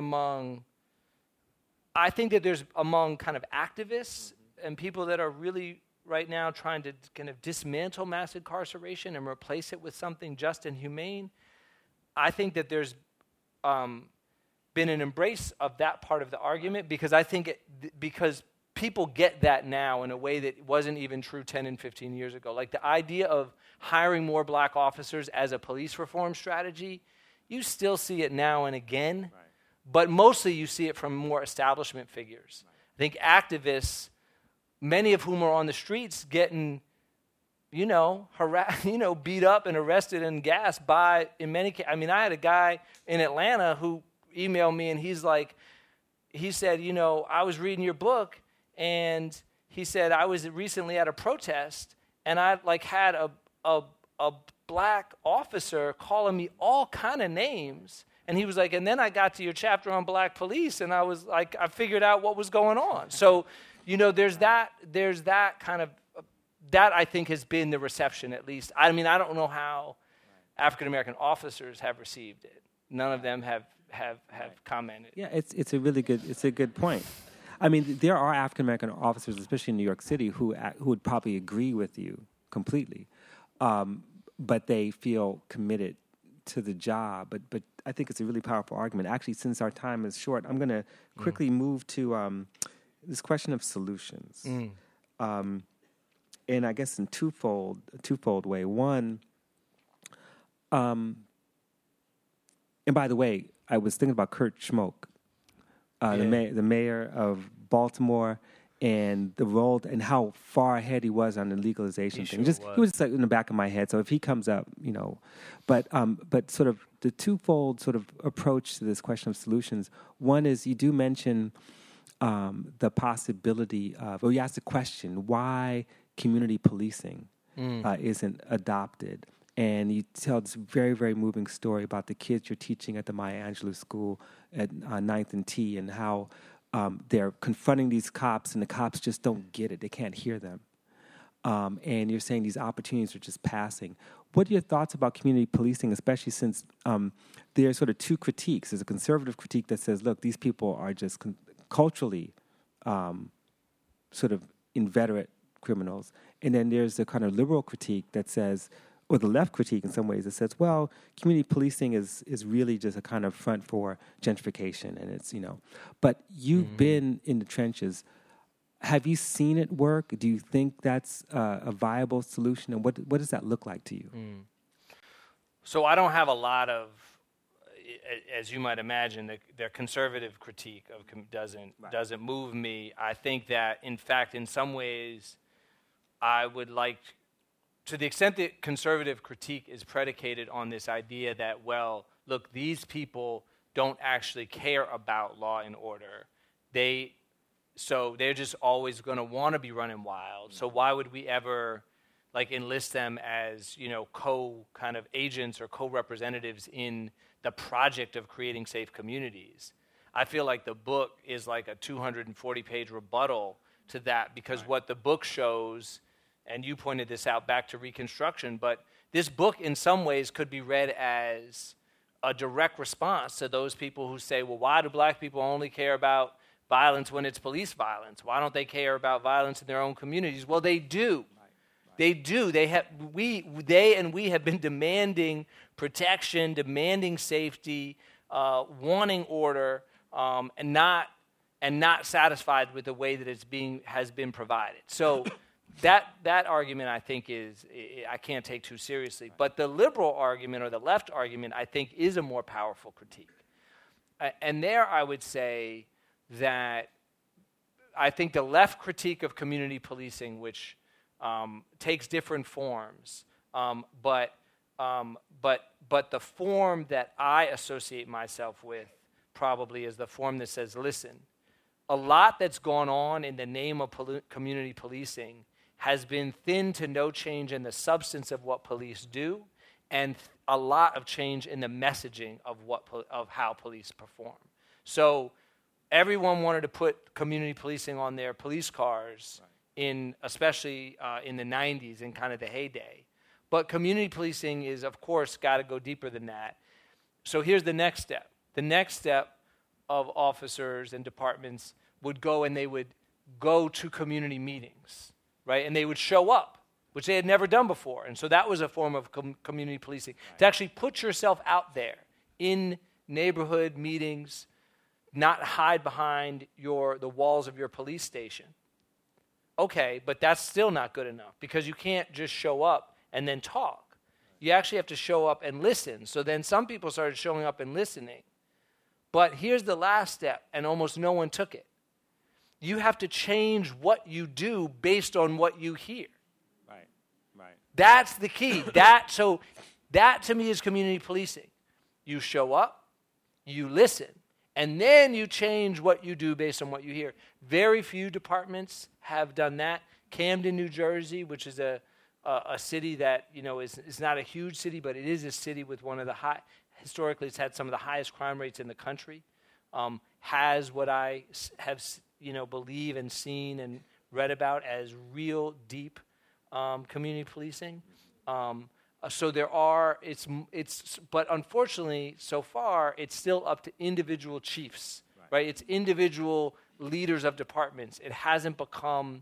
I think that there's among kind of activists and people that are really right now trying to kind of dismantle mass incarceration and replace it with something just and humane. I think that there's been an embrace of that part of the argument because I think because people get that now in a way that wasn't even true 10 and 15 years ago. Like the idea of hiring more black officers as a police reform strategy, you still see it now and again, but mostly you see it from more establishment figures. I think activists, many of whom are on the streets getting, beat up and arrested and gassed by, in many cases, I had a guy in Atlanta who emailed me and he said, I was reading your book and he said, I was recently at a protest and I had a black officer calling me all kind of names. And he was like, and then I got to your chapter on black police and I was like, I figured out what was going on. So, there's that kind of, that I think has been the reception at least. I don't know how African-American officers have received it. None of them have commented. Yeah, it's a good point. There are African-American officers, especially in New York City, who would probably agree with you completely. But they feel committed to the job. But I think it's a really powerful argument. Actually, since our time is short, I'm going to quickly move to this question of solutions. And I guess in a twofold way. One, and by the way, I was thinking about Kurt Schmoke, the mayor of Baltimore, and the role and how far ahead he was on the legalization thing. He was in the back of my head. So if he comes up, but sort of the twofold sort of approach to this question of solutions. One is you do mention the possibility of, or you ask the question, why community policing isn't adopted. And you tell this very, very moving story about the kids you're teaching at the Maya Angelou School at 9th and T and how they're confronting these cops and the cops just don't get it. They can't hear them. And you're saying these opportunities are just passing. What are your thoughts about community policing, especially since there are sort of two critiques? There's a conservative critique that says, look, these people are just culturally sort of inveterate criminals. And then there's the kind of liberal critique that says, or the left critique in some ways that says, well, community policing is really just a kind of front for gentrification, and it's, But you've been in the trenches. Have you seen it work? Do you think that's a viable solution? And what does that look like to you? So I don't have a lot of, as you might imagine, the conservative critique doesn't move me. I think that, in fact, in some ways, I would like, to the extent that conservative critique is predicated on this idea that, well, look, these people don't actually care about law and order. So they're just always going to want to be running wild. So why would we ever enlist them as, kind of agents or co-representatives in the project of creating safe communities? I feel like the book is like a 240-page rebuttal to that, because what the book shows, and you pointed this out back to Reconstruction, but this book in some ways could be read as a direct response to those people who say, well, why do black people only care about violence when it's police violence? Why don't they care about violence in their own communities? Well, they do. They do. They and we have been demanding protection, demanding safety, wanting order, and not satisfied with the way that has been provided. So that argument, I think, I can't take too seriously. But the liberal argument or the left argument, I think, is a more powerful critique. And there I would say that I think the left critique of community policing, which takes different forms, but the form that I associate myself with probably is the form that says, listen, a lot that's gone on in the name of community policing has been thin to no change in the substance of what police do, and a lot of change in the messaging of how police perform. So everyone wanted to put community policing on their police cars, especially in the 90s, in kind of the heyday. But community policing is, of course, got to go deeper than that. So here's the next step. The next step of officers and departments would go and they would go to community meetings, right? And they would show up, which they had never done before. And so that was a form of community policing. Right. To actually put yourself out there in neighborhood meetings, not hide behind the walls of your police station. Okay, but that's still not good enough because you can't just show up and then talk. You actually have to show up and listen. So then some people started showing up and listening. But here's the last step, and almost no one took it. You have to change what you do based on what you hear. Right. That's the key. So that to me is community policing. You show up, you listen, and then you change what you do based on what you hear. Very few departments have done that. Camden, New Jersey, which is a city that is not a huge city, but it is a city with one of the historically it's had some of the highest crime rates in the country, has what I have believe and seen and read about as real deep community policing. So there are, but unfortunately, so far, it's still up to individual chiefs, right? It's individual leaders of departments. It hasn't become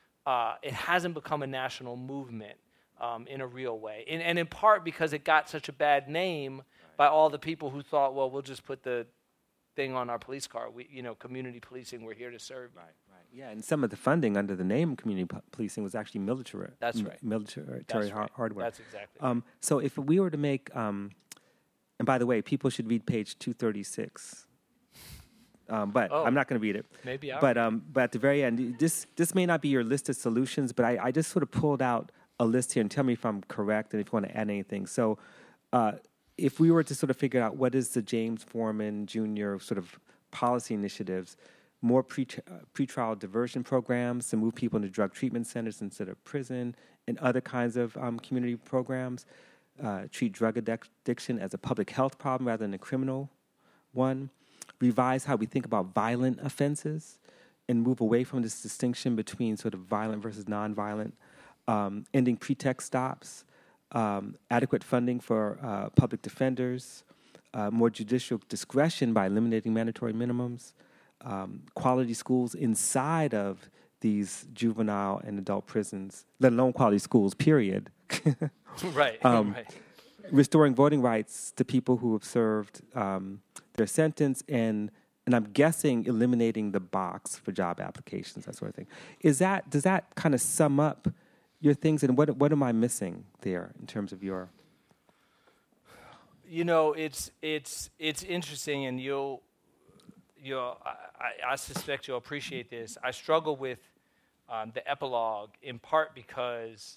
a national movement in a real way, and in part because it got such a bad name by all the people who thought, well, we'll just put the thing on our police car. Community policing, we're here to serve. Right. Yeah, and some of the funding under the name community policing was actually military. That's right. Military hardware. That's exactly right. So if we were to make, and by the way, people should read page 236. But I'm not going to read it. Maybe I'll. But at the very end, this may not be your list of solutions, but I just sort of pulled out a list here, and tell me if I'm correct and if you want to add anything. So if we were to sort of figure out what is the James Forman Jr. sort of policy initiatives, more pretrial diversion programs to move people into drug treatment centers instead of prison, and other kinds of community programs, treat drug addiction as a public health problem rather than a criminal one, revise how we think about violent offenses, and move away from this distinction between sort of violent versus nonviolent, ending pretext stops, adequate funding for public defenders, more judicial discretion by eliminating mandatory minimums, quality schools inside of these juvenile and adult prisons, let alone quality schools, period. Right. Restoring voting rights to people who have served their sentence, and I'm guessing eliminating the box for job applications, that sort of thing. Does that kind of sum up your things, and what am I missing there in terms of your? It's interesting, and I suspect you'll appreciate this. I struggle with the epilogue in part because,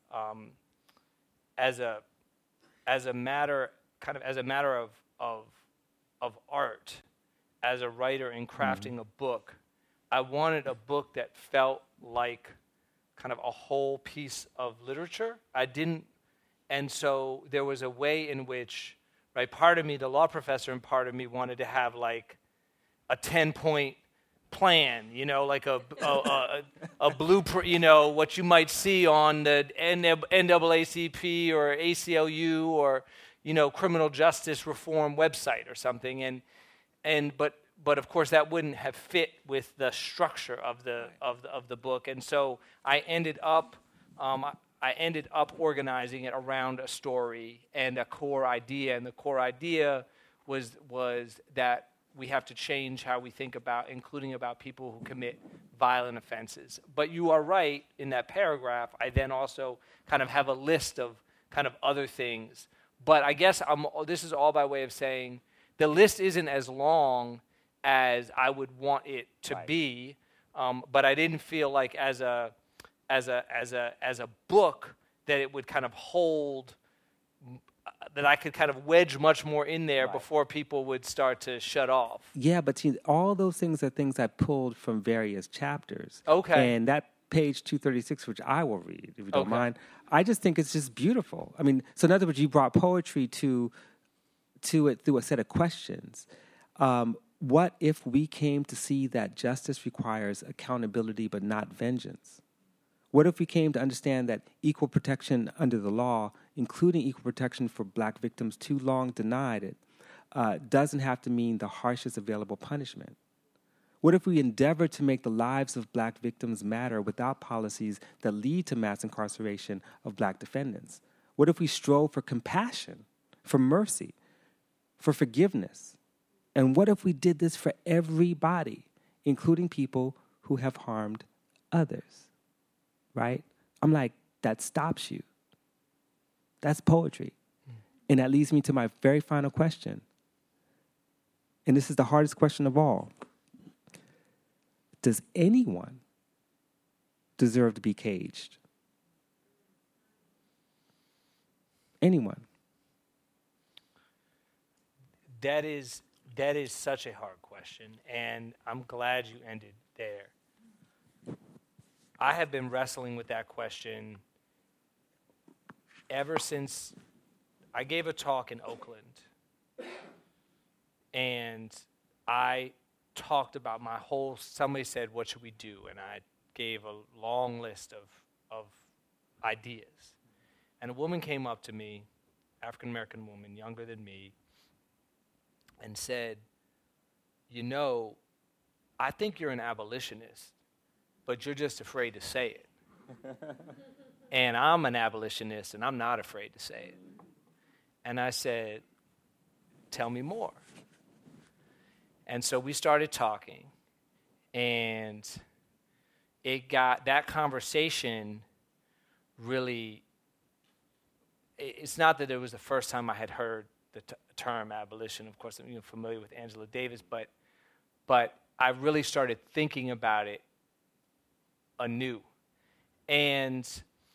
as a matter of art, as a writer in crafting a book, I wanted a book that felt like kind of a whole piece of literature. And so there was a way in which, right, part of me, the law professor, and part of me wanted to have like a 10-point plan, like a blueprint, what you might see on the NAACP or ACLU or, criminal justice reform website or something. But of course that wouldn't have fit with the structure of the book. And so I ended up organizing it around a story and a core idea. And the core idea was that we have to change how we think about, including about people who commit violent offenses. But you are right in that paragraph. I then also kind of have a list of kind of other things. But I guess this is all by way of saying the list isn't as long as I would want it to be. But I didn't feel like as a book that it would kind of hold, that I could kind of wedge much more in there before people would start to shut off. Yeah, but all those things are things I pulled from various chapters. Okay. And that page 236, which I will read, if you don't mind, I just think it's just beautiful. I mean, so in other words, you brought poetry to it through a set of questions. What if we came to see that justice requires accountability but not vengeance? What if we came to understand that equal protection under the law, including equal protection for black victims too long denied it, doesn't have to mean the harshest available punishment? What if we endeavor to make the lives of black victims matter without policies that lead to mass incarceration of black defendants? What if we strove for compassion, for mercy, for forgiveness? And what if we did this for everybody, including people who have harmed others? Right? I'm like, that stops you. That's poetry. And that leads me to my very final question. And this is the hardest question of all. Does anyone deserve to be caged? Anyone? That is such a hard question, and I'm glad you ended there. I have been wrestling with that question ever since I gave a talk in Oakland, and I talked about somebody said, what should we do? And I gave a long list of ideas. And a woman came up to me, African-American woman, younger than me, and said, I think you're an abolitionist, but you're just afraid to say it. And I'm an abolitionist, and I'm not afraid to say it. And I said, tell me more. And so we started talking, and that conversation really, it's not that it was the first time I had heard the term abolition. Of course, I'm familiar with Angela Davis, but I really started thinking about it anew. And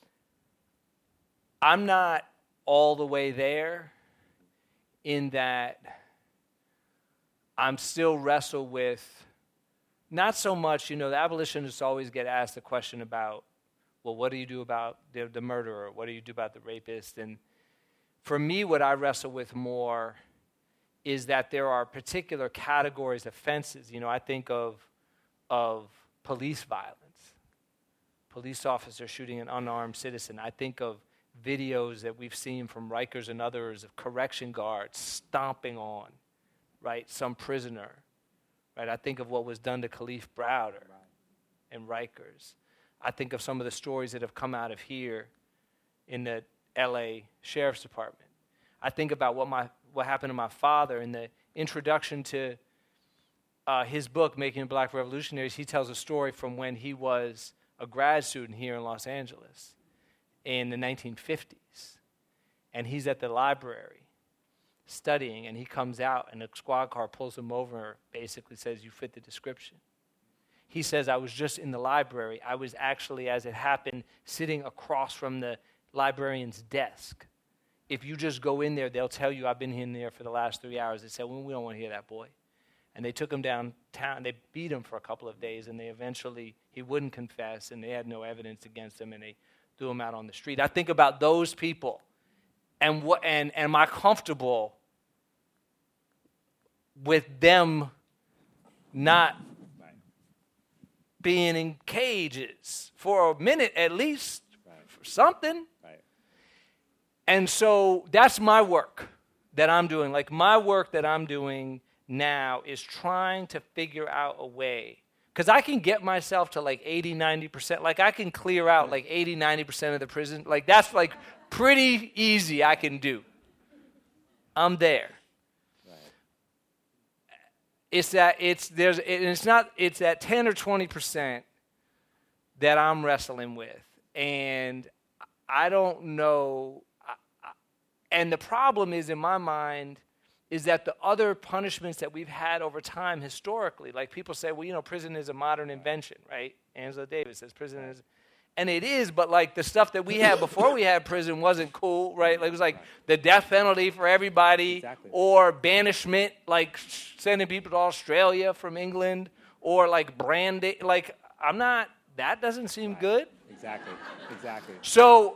I'm not all the way there in that I'm still wrestle with, not so much, the abolitionists always get asked the question about, well, what do you do about the murderer? What do you do about the rapist? And for me, what I wrestle with more is that there are particular categories of offenses. I think of police violence, police officer shooting an unarmed citizen. I think of videos that we've seen from Rikers and others of correction guards stomping on, some prisoner, I think of what was done to Khalif Browder and Rikers. I think of some of the stories that have come out of here in the L.A. Sheriff's Department. I think about what happened to my father in the introduction to his book, Making Black Revolutionaries. He tells a story from when he was a grad student here in Los Angeles in the 1950s. And he's at the library studying, and he comes out, and a squad car pulls him over, basically says, you fit the description. He says, I was just in the library. I was actually, as it happened, sitting across from the librarian's desk. If you just go in there, they'll tell you I've been in there for the last 3 hours. They said, well, we don't want to hear that, boy. And they took him downtown. They beat him for a couple of days, and he wouldn't confess, and they had no evidence against him, and they threw him out on the street. I think about those people, and am I comfortable with them not being in cages for a minute at least, for something? And so that's my work that I'm doing. My work that I'm doing now is trying to figure out a way, because I can get myself to 80, 90%. I can clear out 80, 90% of the prison. That's pretty easy I can do. I'm there. It's that 10 or 20% that I'm wrestling with. And I don't know. And the problem is, in my mind, is that the other punishments that we've had over time historically, like people say, well, you know, prison is a modern invention, right? Angela Davis says prison is, and it is, but like the stuff that we had before we had prison wasn't cool, right? Like it was like the death penalty for everybody, Exactly. or banishment, like sending people to Australia from England, or like branding. Like that doesn't seem good. Exactly. So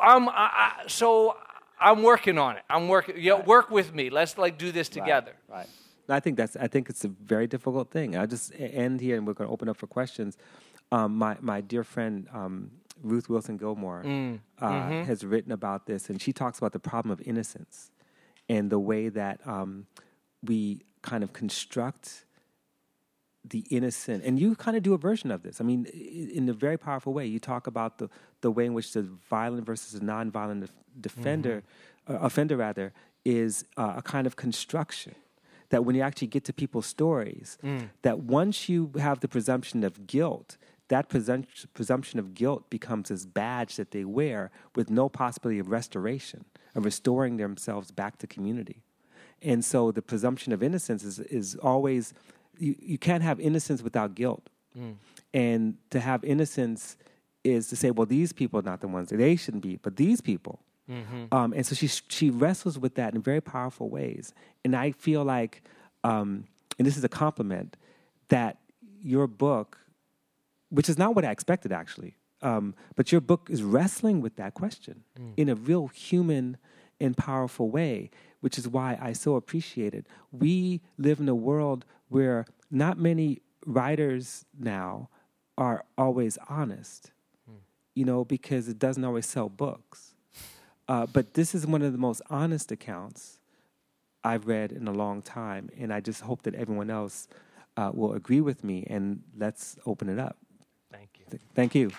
I'm working on it. I'm working. Work with me. Let's like do this together. Right. I think it's a very difficult thing. I'll just end here, and we're going to open up for questions. My dear friend Ruth Wilson Gilmore has written about this, and she talks about the problem of innocence and the way that we kind of construct the innocent. And you kind of do a version of this. I mean, in a very powerful way. You talk about the way in which the violent versus the nonviolent offender is a kind of construction. That when you actually get to people's stories, that once you have the presumption of guilt, that presumption of guilt becomes this badge that they wear with no possibility of restoration, of restoring themselves back to community. And so the presumption of innocence is always, you can't have innocence without guilt. And to have innocence is to say, well, these people are not the ones that they shouldn't be, but these people. And so she wrestles with that in very powerful ways. And I feel like, and this is a compliment, that your book, which is not what I expected actually, but your book is wrestling with that question in a real human and powerful way, which is why I so appreciate it. We live in a world where not many writers now are always honest, because it doesn't always sell books. But this is one of the most honest accounts I've read in a long time, and I just hope that everyone else will agree with me, and let's open it up. Thank you. Thank you.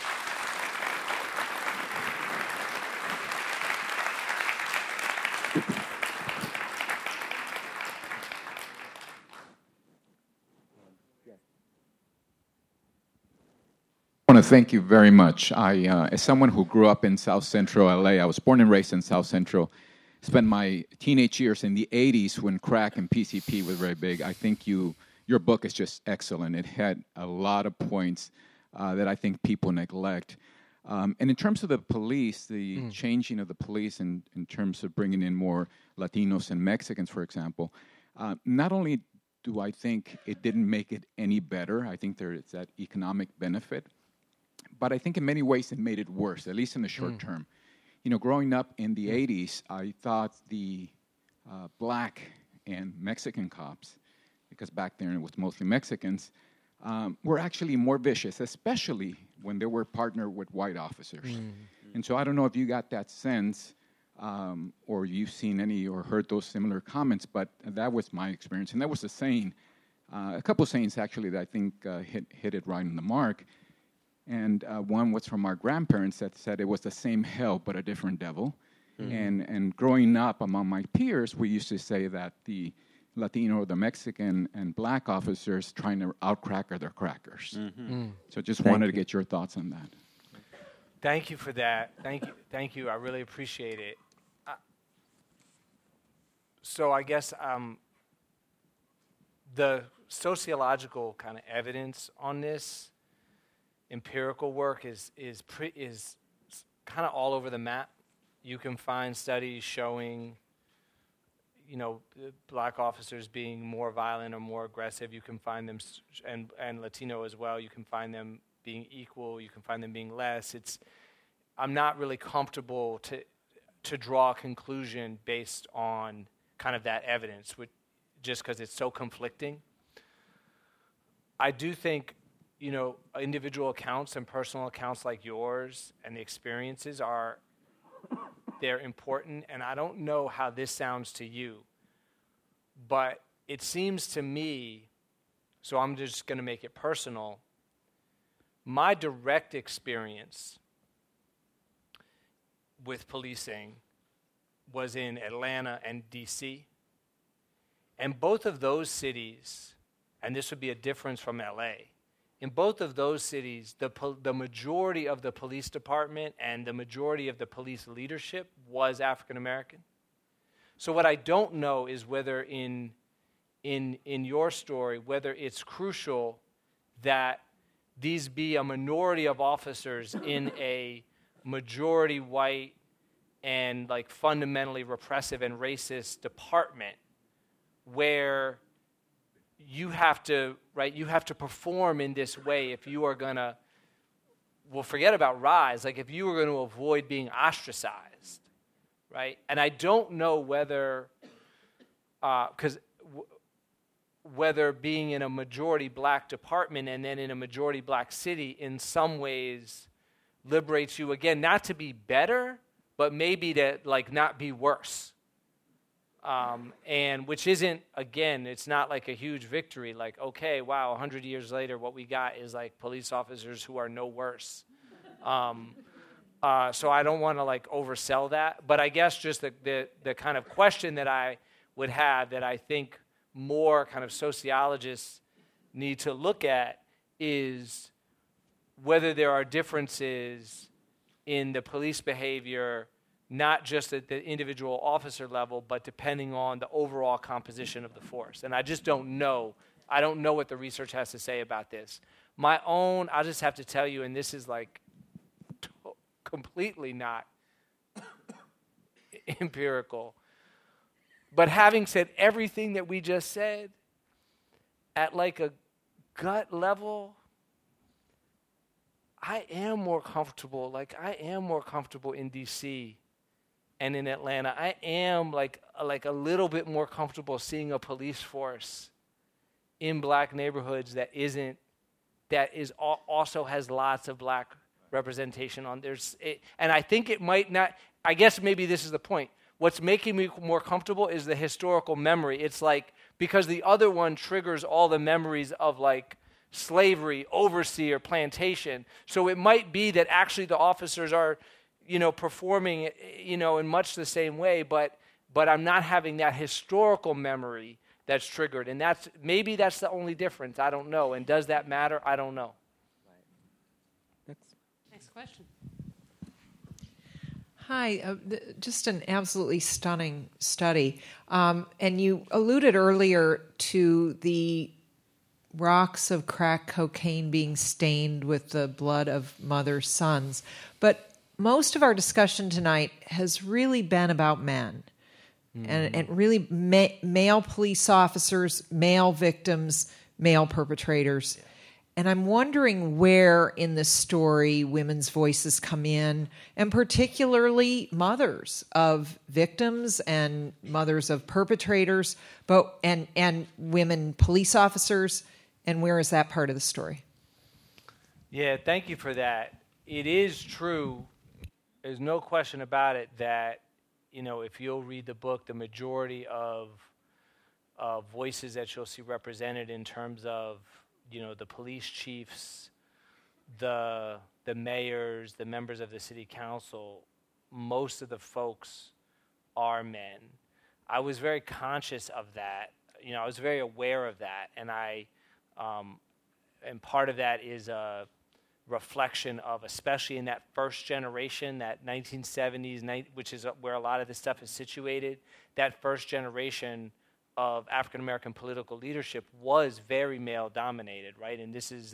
I want to thank you very much. As someone who grew up in South Central LA, I was born and raised in South Central, spent my teenage years in the 80s when crack and PCP was very big. I think your book is just excellent. It had a lot of points that I think people neglect. And in terms of the police, the changing of the police in terms of bringing in more Latinos and Mexicans, for example, not only do I think it didn't make it any better, I think there is that economic benefit, but I think in many ways it made it worse, at least in the short term. Growing up in the 80s, I thought the black and Mexican cops, because back then it was mostly Mexicans, were actually more vicious, especially when they were partnered with white officers. And so I don't know if you got that sense or you've seen any or heard those similar comments, but that was my experience. And that was a saying, a couple of sayings actually that I think hit it right on the mark. And one was from our grandparents that said it was the same hell but a different devil. And growing up among my peers, we used to say that the Latino, the Mexican, and black officers trying to out-cracker their crackers. So just wanted to get your thoughts on that. Thank you for that. Thank you. I really appreciate it. So I guess the sociological kind of evidence on this, empirical work is kind of all over the map. You can find studies showing, black officers being more violent or more aggressive. You can find them, and Latino as well. You can find them being equal. You can find them being less. I'm not really comfortable to draw a conclusion based on kind of that evidence, just because it's so conflicting. I do think, individual accounts and personal accounts like yours and the experiences they're important. And I don't know how this sounds to you, but it seems to me, so I'm just going to make it personal, my direct experience with policing was in Atlanta and DC. And both of those cities, and this would be a difference from LA, in both of those cities, the majority of the police department and the majority of the police leadership was African American. So what I don't know is whether in your story, whether it's crucial that these be a minority of officers in a majority white and like fundamentally repressive and racist department where you have to perform in this way if you are gonna, well, forget about rise, like if you were gonna avoid being ostracized, right? And I don't know whether, whether being in a majority black department and then in a majority black city in some ways liberates you, again, not to be better, but maybe to like not be worse. And which isn't, again, it's not like a huge victory, like, okay, wow, 100 years later, what we got is like police officers who are no worse. So I don't want to like oversell that, but I guess just the kind of question that I would have that I think more kind of sociologists need to look at is whether there are differences in the police behavior, not just at the individual officer level, but depending on the overall composition of the force. And I just don't know. I don't know what the research has to say about this. My own, I'll just have to tell you, and this is like completely not empirical, but having said everything that we just said, at like a gut level, I am more comfortable. Like I am more comfortable in D.C. and in Atlanta. I am like a little bit more comfortable seeing a police force in black neighborhoods that also has lots of black representation on theirs. And I think it might not. I guess maybe this is the point. What's making me more comfortable is the historical memory. It's like, because the other one triggers all the memories of like slavery, overseer, plantation. So it might be that actually the officers are, performing, in much the same way, but I'm not having that historical memory that's triggered. And maybe that's the only difference. I don't know. And does that matter? I don't know. Next question. Hi, just an absolutely stunning study. And you alluded earlier to the rocks of crack cocaine being stained with the blood of mother's sons. But most of our discussion tonight has really been about men. And really male police officers, male victims, male perpetrators. Yeah. And I'm wondering where in the story women's voices come in, and particularly mothers of victims and mothers of perpetrators, and women police officers, and where is that part of the story? Yeah, thank you for that. It is true, there's no question about it, that if you'll read the book, the majority of voices that you'll see represented in terms of the police chiefs, the mayors, the members of the city council, most of the folks are men. I was very conscious of that. I was very aware of that, and and part of that is a reflection of, especially in that first generation, that 1970s, which is where a lot of this stuff is situated, that first generation of African-American political leadership was very male-dominated, right? And this is,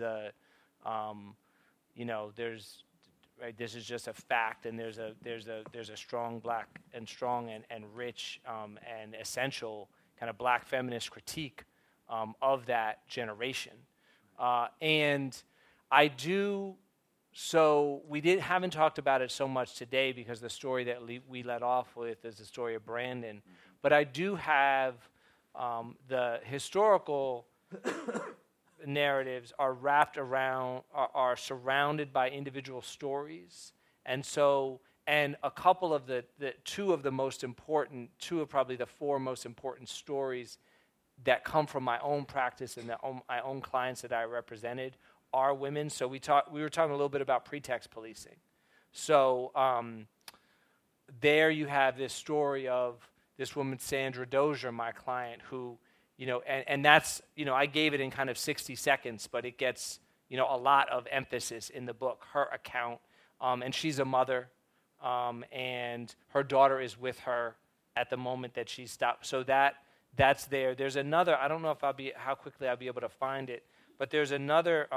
this is just a fact, and there's a strong black and strong and rich and essential kind of black feminist critique of that generation, and I do. So we haven't talked about it so much today because the story that we let off with is the story of Brandon, but I do have. The historical narratives are wrapped around, are surrounded by individual stories. And a couple of two of probably the four most important stories that come from my own practice and my own clients that I represented are women. So we were talking a little bit about pretext policing. So there you have this story of this woman, Sandra Dozier, my client, who, and that's, I gave it in kind of 60 seconds, but it gets, a lot of emphasis in the book, her account. And she's a mother, and her daughter is with her at the moment that she stopped. So that's there. There's another, I don't know how quickly I'll be able to find it, but there's another,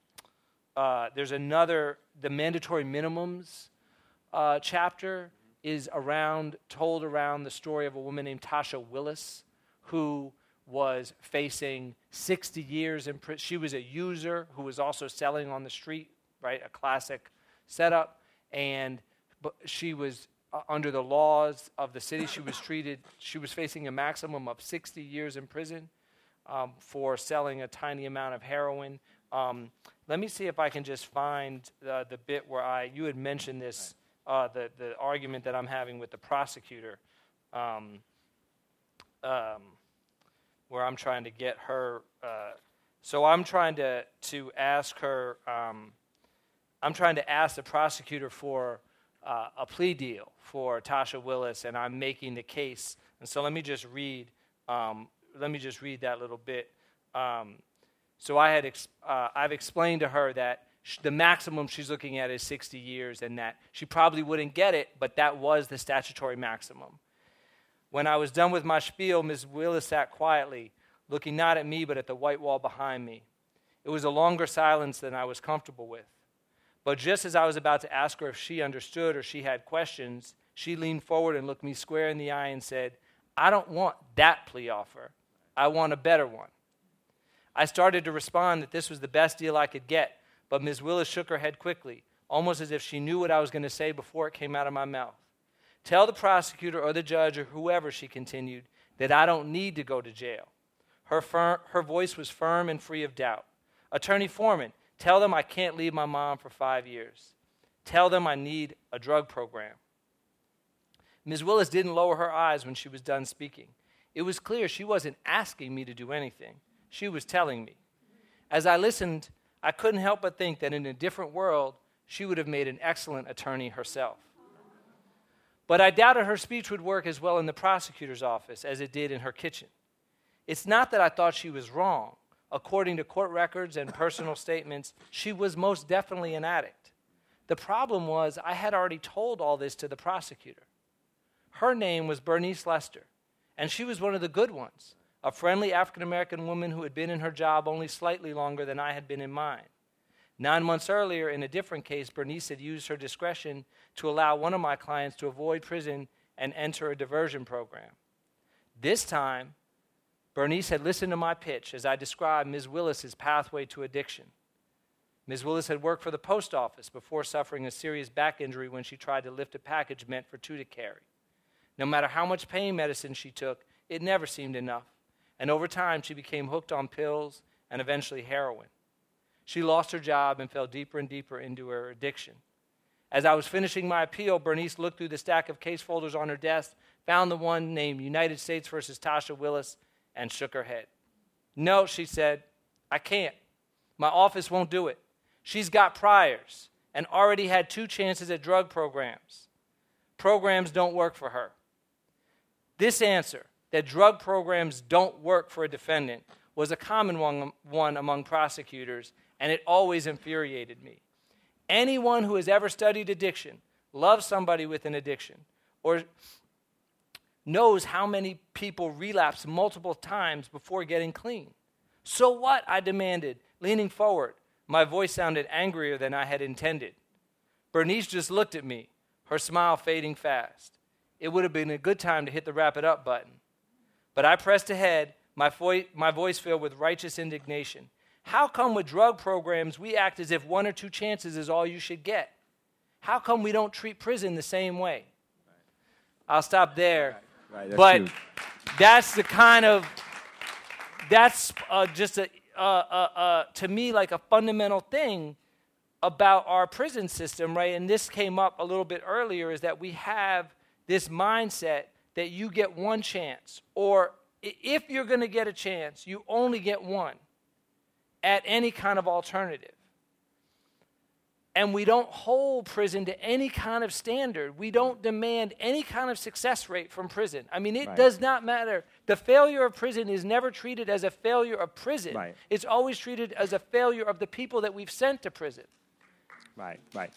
the mandatory minimums chapter is told around the story of a woman named Tasha Willis, who was facing 60 years in prison. She was a user who was also selling on the street, right? A classic setup. But she was under the laws of the city. She was facing a maximum of 60 years in prison for selling a tiny amount of heroin. Let me see if I can just find the bit where you had mentioned this, the argument that I'm having with the prosecutor, where I'm trying to get her. So I'm trying to ask her. I'm trying to ask the prosecutor for a plea deal for Tasha Willis, and I'm making the case. And so let me just read that little bit. So I've explained to her that the maximum she's looking at is 60 years, and that she probably wouldn't get it, but that was the statutory maximum. When I was done with my spiel, Ms. Willis sat quietly, looking not at me but at the white wall behind me. It was a longer silence than I was comfortable with. But just as I was about to ask her if she understood or she had questions, she leaned forward and looked me square in the eye and said, "I don't want that plea offer. I want a better one." I started to respond that this was the best deal I could get, but Ms. Willis shook her head quickly, almost as if she knew what I was going to say before it came out of my mouth. "Tell the prosecutor or the judge or whoever," she continued, "that I don't need to go to jail." Her voice was firm and free of doubt. "Attorney Foreman, tell them I can't leave my mom for 5 years. Tell them I need a drug program." Ms. Willis didn't lower her eyes when she was done speaking. It was clear she wasn't asking me to do anything. She was telling me. As I listened, I couldn't help but think that in a different world, she would have made an excellent attorney herself. But I doubted her speech would work as well in the prosecutor's office as it did in her kitchen. It's not that I thought she was wrong. According to court records and personal statements, she was most definitely an addict. The problem was I had already told all this to the prosecutor. Her name was Bernice Lester, and she was one of the good ones, a friendly African-American woman who had been in her job only slightly longer than I had been in mine. 9 months earlier, in a different case, Bernice had used her discretion to allow one of my clients to avoid prison and enter a diversion program. This time, Bernice had listened to my pitch as I described Ms. Willis's pathway to addiction. Ms. Willis had worked for the post office before suffering a serious back injury when she tried to lift a package meant for two to carry. No matter how much pain medicine she took, it never seemed enough, and over time she became hooked on pills and eventually heroin. She lost her job and fell deeper and deeper into her addiction. As I was finishing my appeal, Bernice looked through the stack of case folders on her desk, found the one named United States versus Tasha Willis, and shook her head. "No," she said, "I can't. My office won't do it. She's got priors and already had 2 chances at drug programs. Programs don't work for her." This answer, that drug programs don't work for a defendant, was a common one among prosecutors, and it always infuriated me. Anyone who has ever studied addiction, loves somebody with an addiction, or knows how many people relapse multiple times before getting clean. "So what?" I demanded, leaning forward. My voice sounded angrier than I had intended. Bernice just looked at me, her smile fading fast. It would have been a good time to hit the wrap it up button. But I pressed ahead, my voice filled with righteous indignation. "How come with drug programs we act as if 1 or 2 chances is all you should get? How come we don't treat prison the same way?" I'll stop there. Right, that's but huge. that's the kind of, that's just to me like a fundamental thing about our prison system, right? And this came up a little bit earlier, is that we have this mindset that you get one chance, or if you're going to get a chance, you only get one at any kind of alternative. And we don't hold prison to any kind of standard. We don't demand any kind of success rate from prison. I mean, it does not matter. The failure of prison is never treated as a failure of prison. Right. It's always treated as a failure of the people that we've sent to prison. Right.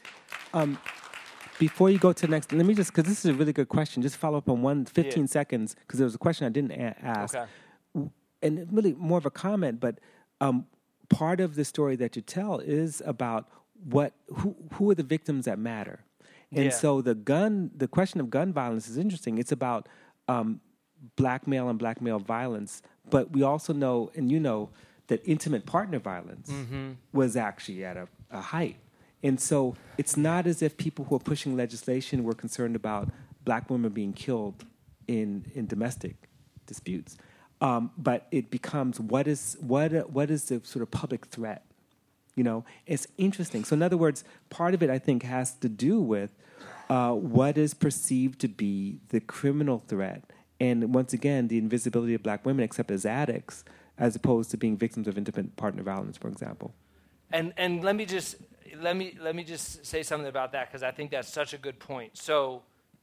Before you go to the next, let me just, because this is a really good question, just follow up on 15 seconds, because there was a question I didn't ask. Okay. And really more of a comment, but part of the story that you tell is about who are the victims that matter. And so the question of gun violence is interesting. It's about black male and black male violence, but we also know, and you know, that intimate partner violence was actually at a height. And so it's not as if people who are pushing legislation were concerned about black women being killed in domestic disputes. But it becomes what is the sort of public threat? You know, it's interesting. So in other words, part of it I think has to do with what is perceived to be the criminal threat, and once again, the invisibility of black women except as addicts, as opposed to being victims of intimate partner violence, for example. And let me just say something about that, because I think that's such a good point. So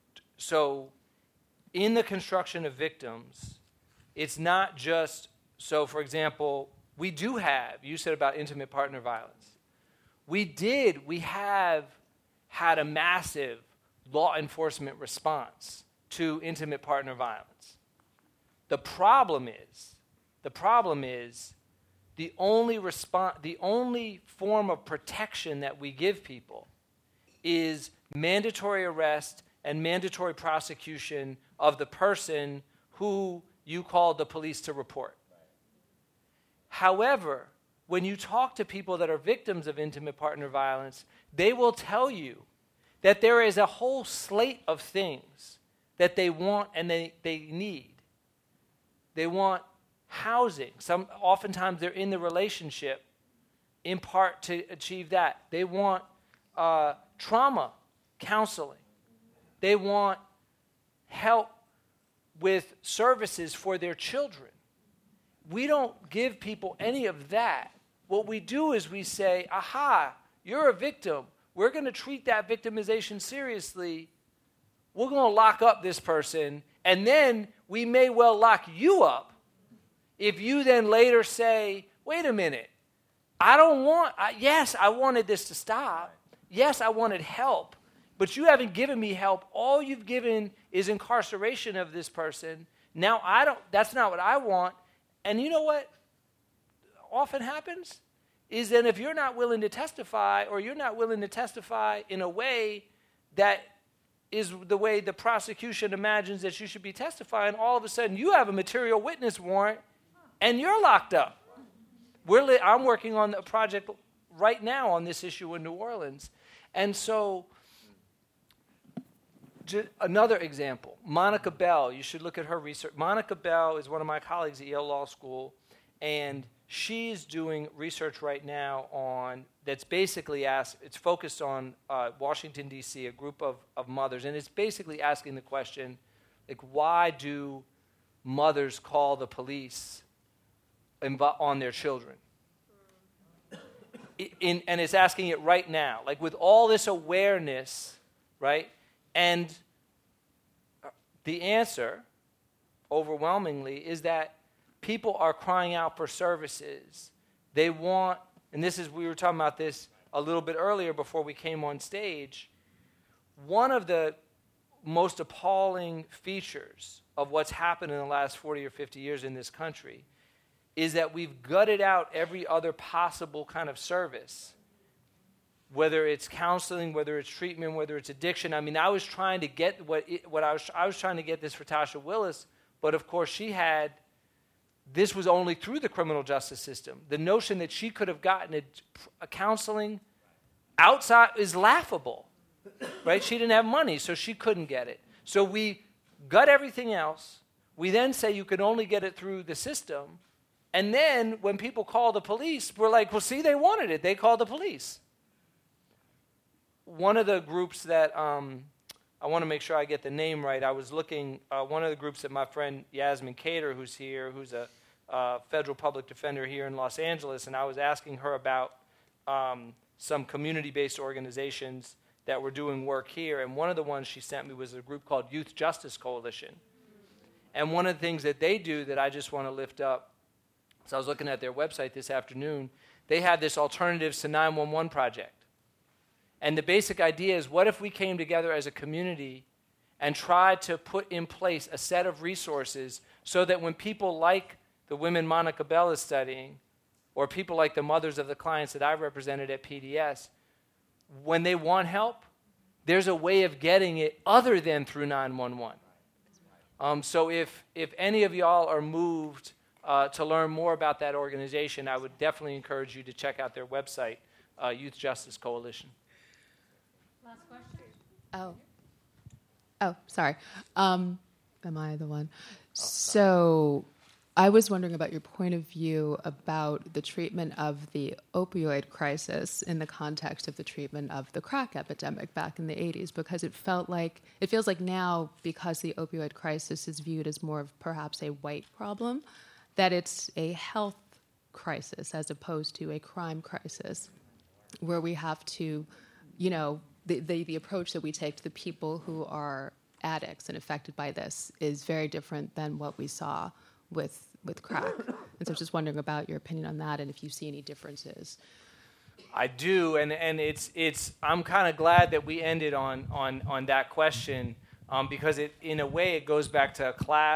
in the construction of victims, it's not just, so for example, we do have, you said about intimate partner violence. We have had a massive law enforcement response to intimate partner violence. The problem is the only form of protection that we give people is mandatory arrest and mandatory prosecution of the person who you called the police to report. However, when you talk to people that are victims of intimate partner violence, they will tell you that there is a whole slate of things that they want and they need. They want housing. Oftentimes they're in the relationship in part to achieve that. They want trauma counseling. They want help with services for their children. We don't give people any of that. What we do is we say, aha, you're a victim. We're going to treat that victimization seriously. We're going to lock up this person, and then we may well lock you up if you then later say, wait a minute, yes, I wanted this to stop. Yes, I wanted help, but you haven't given me help. All you've given is incarceration of this person. Now that's not what I want. And you know what often happens? Is that if you're not willing to testify, or you're not willing to testify in a way that is the way the prosecution imagines that you should be testifying, all of a sudden you have a material witness warrant and you're locked up. I'm working on a project right now on this issue in New Orleans. And so, another example, Monica Bell, you should look at her research. Monica Bell is one of my colleagues at Yale Law School, and she's doing research right now that's basically it's focused on Washington, D.C., a group of mothers, and it's basically asking the question, like, why do mothers call the police on their children? And it's asking it right now, like with all this awareness, right? And the answer, overwhelmingly, is that people are crying out for services. They want, and we were talking about this a little bit earlier before we came on stage. One of the most appalling features of what's happened in the last 40 or 50 years in this country is that we've gutted out every other possible kind of service, whether it's counseling, whether it's treatment, whether it's addiction. I mean, I was trying to get I was trying to get this for Tasha Willis, but of course this was only through the criminal justice system. The notion that she could have gotten a counseling outside is laughable, right? She didn't have money, so she couldn't get it. So we gut everything else. We then say you can only get it through the system. And then when people call the police, we're like, well, see, they wanted it. They called the police. One of the groups that I want to make sure I get the name right, I was looking, one of the groups that my friend Yasmin Cater, who's here, who's a federal public defender here in Los Angeles, and I was asking her about some community-based organizations that were doing work here, and one of the ones she sent me was a group called Youth Justice Coalition. And one of the things that they do that I just want to lift up, so I was looking at their website this afternoon, they had this Alternatives to 911 project. And the basic idea is, what if we came together as a community and tried to put in place a set of resources so that when people like the women Monica Bell is studying, or people like the mothers of the clients that I represented at PDS, when they want help, there's a way of getting it other than through 911. So if any of y'all are moved to learn more about that organization, I would definitely encourage you to check out their website, Youth Justice Coalition. Last question? Oh, sorry. Am I the one? So I was wondering about your point of view about the treatment of the opioid crisis in the context of the treatment of the crack epidemic back in the 80s, because it feels like now, because the opioid crisis is viewed as more of perhaps a white problem, that it's a health crisis as opposed to a crime crisis, where we have to, the approach that we take to the people who are addicts and affected by this is very different than what we saw with crack. And so I was just wondering about your opinion on that and if you see any differences. I do, and it's I'm kind of glad that we ended on that question, because in a way it goes back to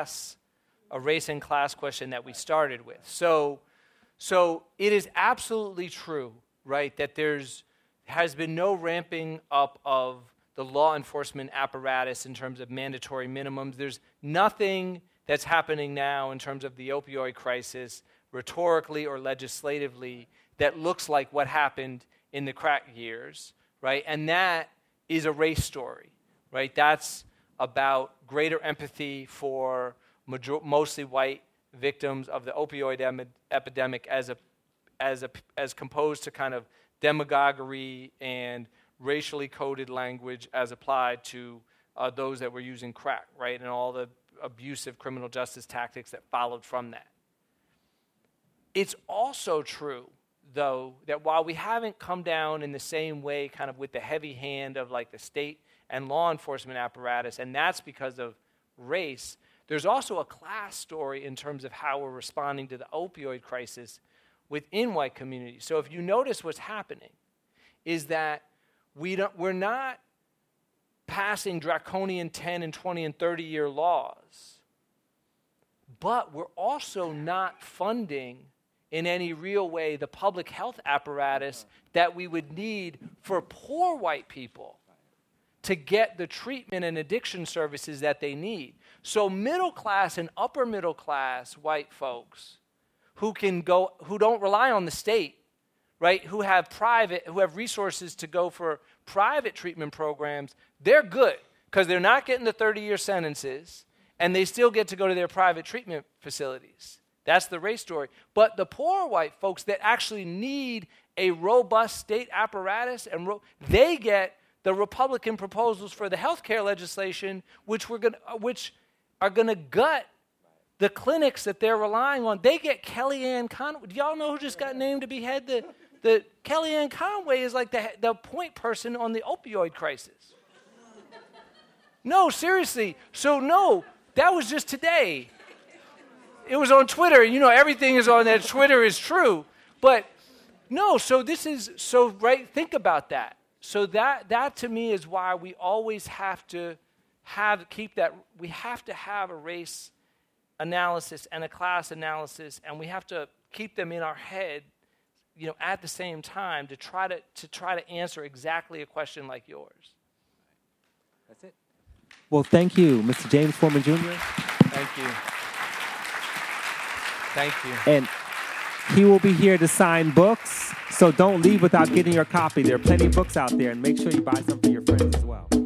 a race and class question that we started with. So it is absolutely true, right, that has been no ramping up of the law enforcement apparatus in terms of mandatory minimums. There's nothing that's happening now in terms of the opioid crisis, rhetorically or legislatively, that looks like what happened in the crack years, right? And that is a race story, right? That's about greater empathy for mostly white victims of the opioid epidemic as composed to kind of demagoguery and racially coded language as applied to those that were using crack, right? And all the abusive criminal justice tactics that followed from that. It's also true, though, that while we haven't come down in the same way kind of with the heavy hand of like the state and law enforcement apparatus, and that's because of race, there's also a class story in terms of how we're responding to the opioid crisis within white communities. So if you notice what's happening is that we're not passing draconian 10 and 20 and 30-year laws, but we're also not funding in any real way the public health apparatus that we would need for poor white people to get the treatment and addiction services that they need. So middle class and upper middle class white folks who don't rely on the state, right, who have resources to go for private treatment programs, they're good because they're not getting the 30-year sentences and they still get to go to their private treatment facilities. That's the race story. But the poor white folks that actually need a robust state apparatus, and they get the Republican proposals for the health care legislation, which are going to gut the clinics that they're relying on. They get Kellyanne Conway. Do y'all know who just got named to be head? The Kellyanne Conway is like the point person on the opioid crisis. No, seriously. So no, that was just today. It was on Twitter. Everything is on that. Twitter is true. But no, right, think about that. So that to me is why we always have to we have to have a race analysis and a class analysis, and we have to keep them in our head, at the same time to try to answer exactly a question like yours. That's it. Well, thank you, Mr. James Forman Jr. Thank you. Thank you. And he will be here to sign books, so don't leave without getting your copy. There are plenty of books out there, and make sure you buy some for your friends as well.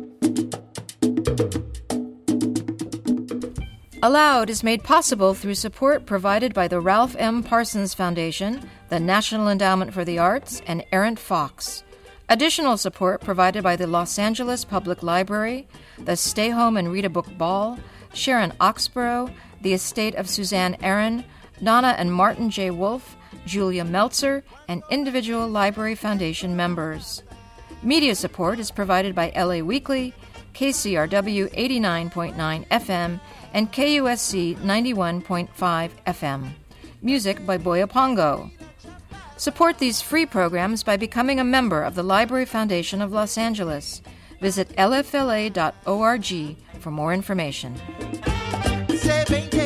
Aloud is made possible through support provided by the Ralph M. Parsons Foundation, the National Endowment for the Arts, and Errant Fox. Additional support provided by the Los Angeles Public Library, the Stay Home and Read a Book Ball, Sharon Oxborough, the estate of Suzanne Aaron, Donna and Martin J. Wolfe, Julia Meltzer, and individual Library Foundation members. Media support is provided by LA Weekly, KCRW 89.9 FM, and KUSC 91.5 FM. Music by Boya Pongo. Support these free programs by becoming a member of the Library Foundation of Los Angeles. Visit lfla.org for more information.